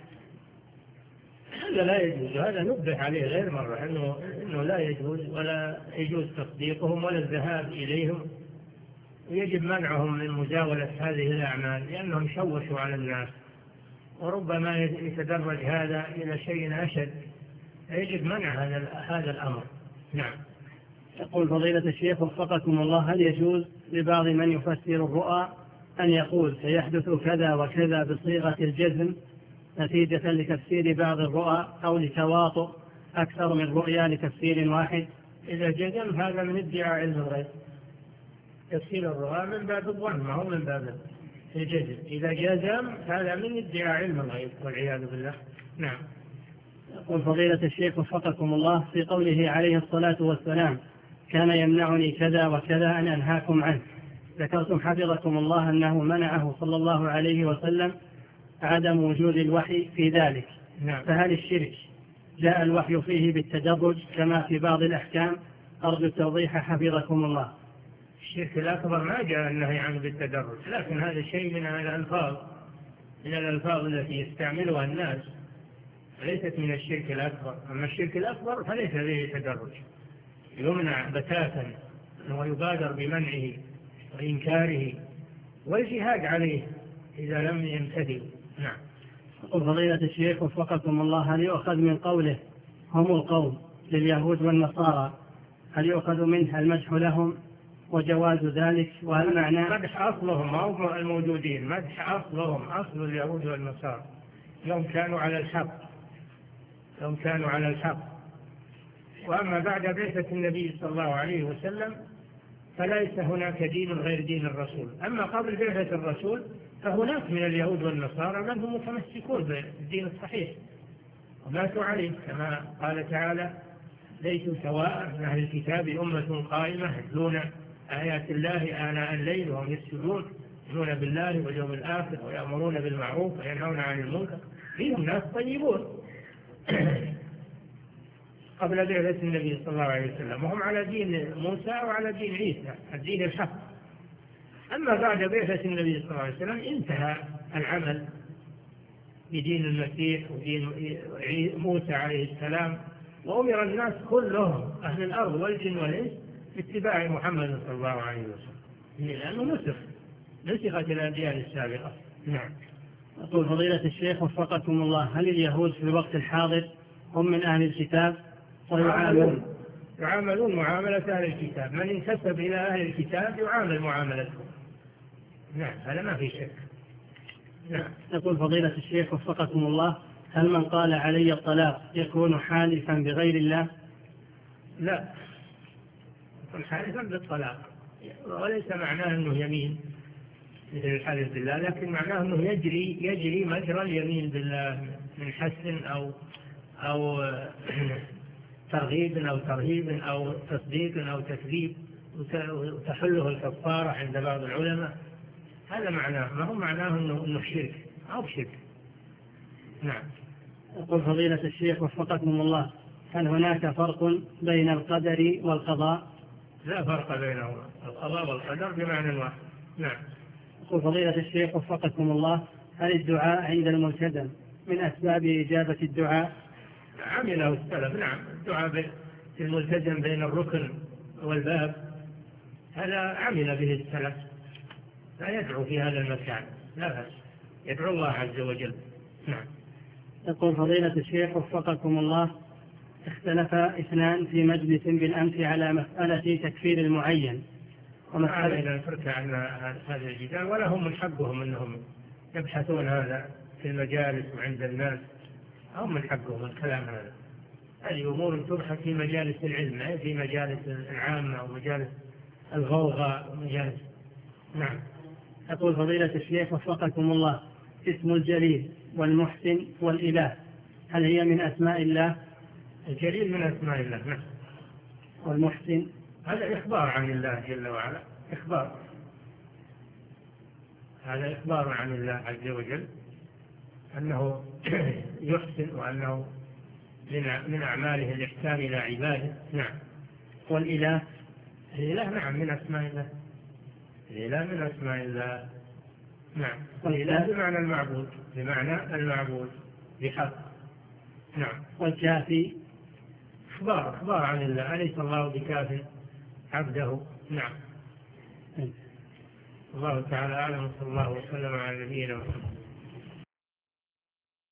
هذا لا يجوز، هذا نبه عليه غير مرة أنه, إنه لا يجوز، ولا يجوز تصديقهم ولا الذهاب إليهم، ويجب منعهم من مزاولة هذه الأعمال لأنهم شوشوا على الناس، وربما يتدرج هذا إلى شيء أشد، يجب منع هذا هذا الأمر. نعم. يقول فضيلة الشيخ وفقكم الله، هل يجوز لبعض من يفسر الرؤى أن يقول سيحدث كذا وكذا بصيغة الجزم نتيجة لتفسير بعض الرؤى، أو لتواطؤ أكثر من رؤيا لتفسير واحد؟ إذا جزم هذا من ادعاء علم الغيب، تفسير الرؤى من باب الظن ما هو من باب الجزم، إذا جزم هذا من ادعاء علم الغيب والعياذ بالله. نعم. يقول فضيلة الشيخ وفقكم الله، في قوله عليه الصلاة والسلام كان يمنعني كذا وكذا أن أنهاكم عنه، ذكرتم حفظكم الله أنه منعه صلى الله عليه وسلم عدم وجود الوحي في ذلك. نعم. فهل الشرك جاء الوحي فيه بالتدرج كما في بعض الأحكام؟ أرجو التوضيح حفظكم الله. الشرك الأكبر ما جاء النهي عنه بالتدرج، لكن هذا شيء من الألفاظ من الألفاظ التي يستعملها الناس، ليست من الشرك الأكبر. أما الشرك الأكبر فليس به تدرج، يمنع بتاتا ويبادر بمنعه وإنكاره والجهاد عليه إذا لم يمتثل. نعم. يقول فضيلة الشيخ وفقكم الله، هل يؤخذ من قوله هم القوم لليهود والنصارى، هل يؤخذ منها المدح لهم وجواز ذلك؟ وهل معناه مدح أصلهم أو الموجودين؟ مدح أصلهم، أصل اليهود والنصارى يوم كانوا على الحق، يوم كانوا على الحق. وأما بعد بعثة النبي صلى الله عليه وسلم فليس هناك دين غير دين الرسول. أما قبل بعثة الرسول فهناك من اليهود والنصارى من هم متمسكون بالدين الصحيح وماتوا عليه، كما قال تعالى ليسوا سواء من أهل الكتاب أمة قائمة يتلون آيات الله آناء الليل وهم يسجدون يؤمنون بالله واليوم الآخر ويأمرون بالمعروف وينهون عن المنكر، فيهم ناس طيبون قبل بعثة النبي صلى الله عليه وسلم، وهم على دين موسى وعلى دين عيسى الدين الحق. أما بعد بعثة النبي صلى الله عليه وسلم انتهى العمل بدين المسيح ودين موسى عليه السلام، وأمر الناس كلهم أهل الأرض والجن والإنس باتباع محمد صلى الله عليه وسلم، لأنه نسخ نسخت الأديان السابقة. نعم. يقول فضيلة الشيخ وفقكم الله، هل اليهود في الوقت الحاضر هم من أهل الكتاب ويعاملون يعاملون معاملة أهل الكتاب؟ من انتسب إلى أهل الكتاب يعامل معاملتهم. نعم، هذا ما في شك. نعم. يقول فضيلة الشيخ وفقكم الله، هل من قال علي الطلاق يكون حالفا بغير الله؟ لا، يكون حالفا بالطلاق وليس معناه أنه يمين، مثل الحلف بالله، لكن معناه أنه يجري يجري مجرى اليمين بالله من حث أو أو ترغيب أو ترهيب أو تصديق أو تكذيب، وتحله الكفارة عند بعض العلماء. هذا معناه، ما هو معناه أنه أنه شرك أو شرك. نعم. يقول فضيلة الشيخ وفقكم الله، هل هناك فرق بين القدر والقضاء؟ لا فرق بينهما، القضاء والقدر بمعنى واحد. نعم. يقول فضيلة الشيخ وفقكم الله، هل الدعاء عند الملتزم من أسباب إجابة الدعاء؟ عمله السلف. نعم، الدعاء الملتزم بين الركن والباب هذا عمل به السلف، لا يدعو في هذا المكان، لا بأس، يدعو الله عز وجل. نعم. يقول فضيلة الشيخ وفقكم الله، اختلف اثنان في مجلس بالأمس على مسألة تكفير المعين ومسألة ترك عن هذا الجدال، ولا هم من حقهم أنهم يبحثون هذا في المجالس وعند الناس، هم من حقهم الكلام هذا. هذه أمور تبحث في مجالس العلم، أي في مجالس العامة ومجالس الغوغاء ومجالس. نعم. يقول فضيلة الشيخ وفقكم الله، اسم الجليل والمحسن والإله هل هي من أسماء الله؟ الجليل من أسماء الله. نعم. والمحسن هذا إخبار عن الله جل وعلا، إخبار، هذا إخبار عن الله عز وجل أنه يحسن، وأنه من أعماله الإحسان إلى عباده. نعم. والإله الإله نعم من أسماء الله، الإله من أسماء الله. نعم. الإله بمعنى المعبود، بمعنى المعبود بحق. نعم. والكافي إخبار، إخبار عن الله، أليس الله بكاف عبده. نعم. الله تعالى أعلم، صلى الله وسلم على نبينا محمد.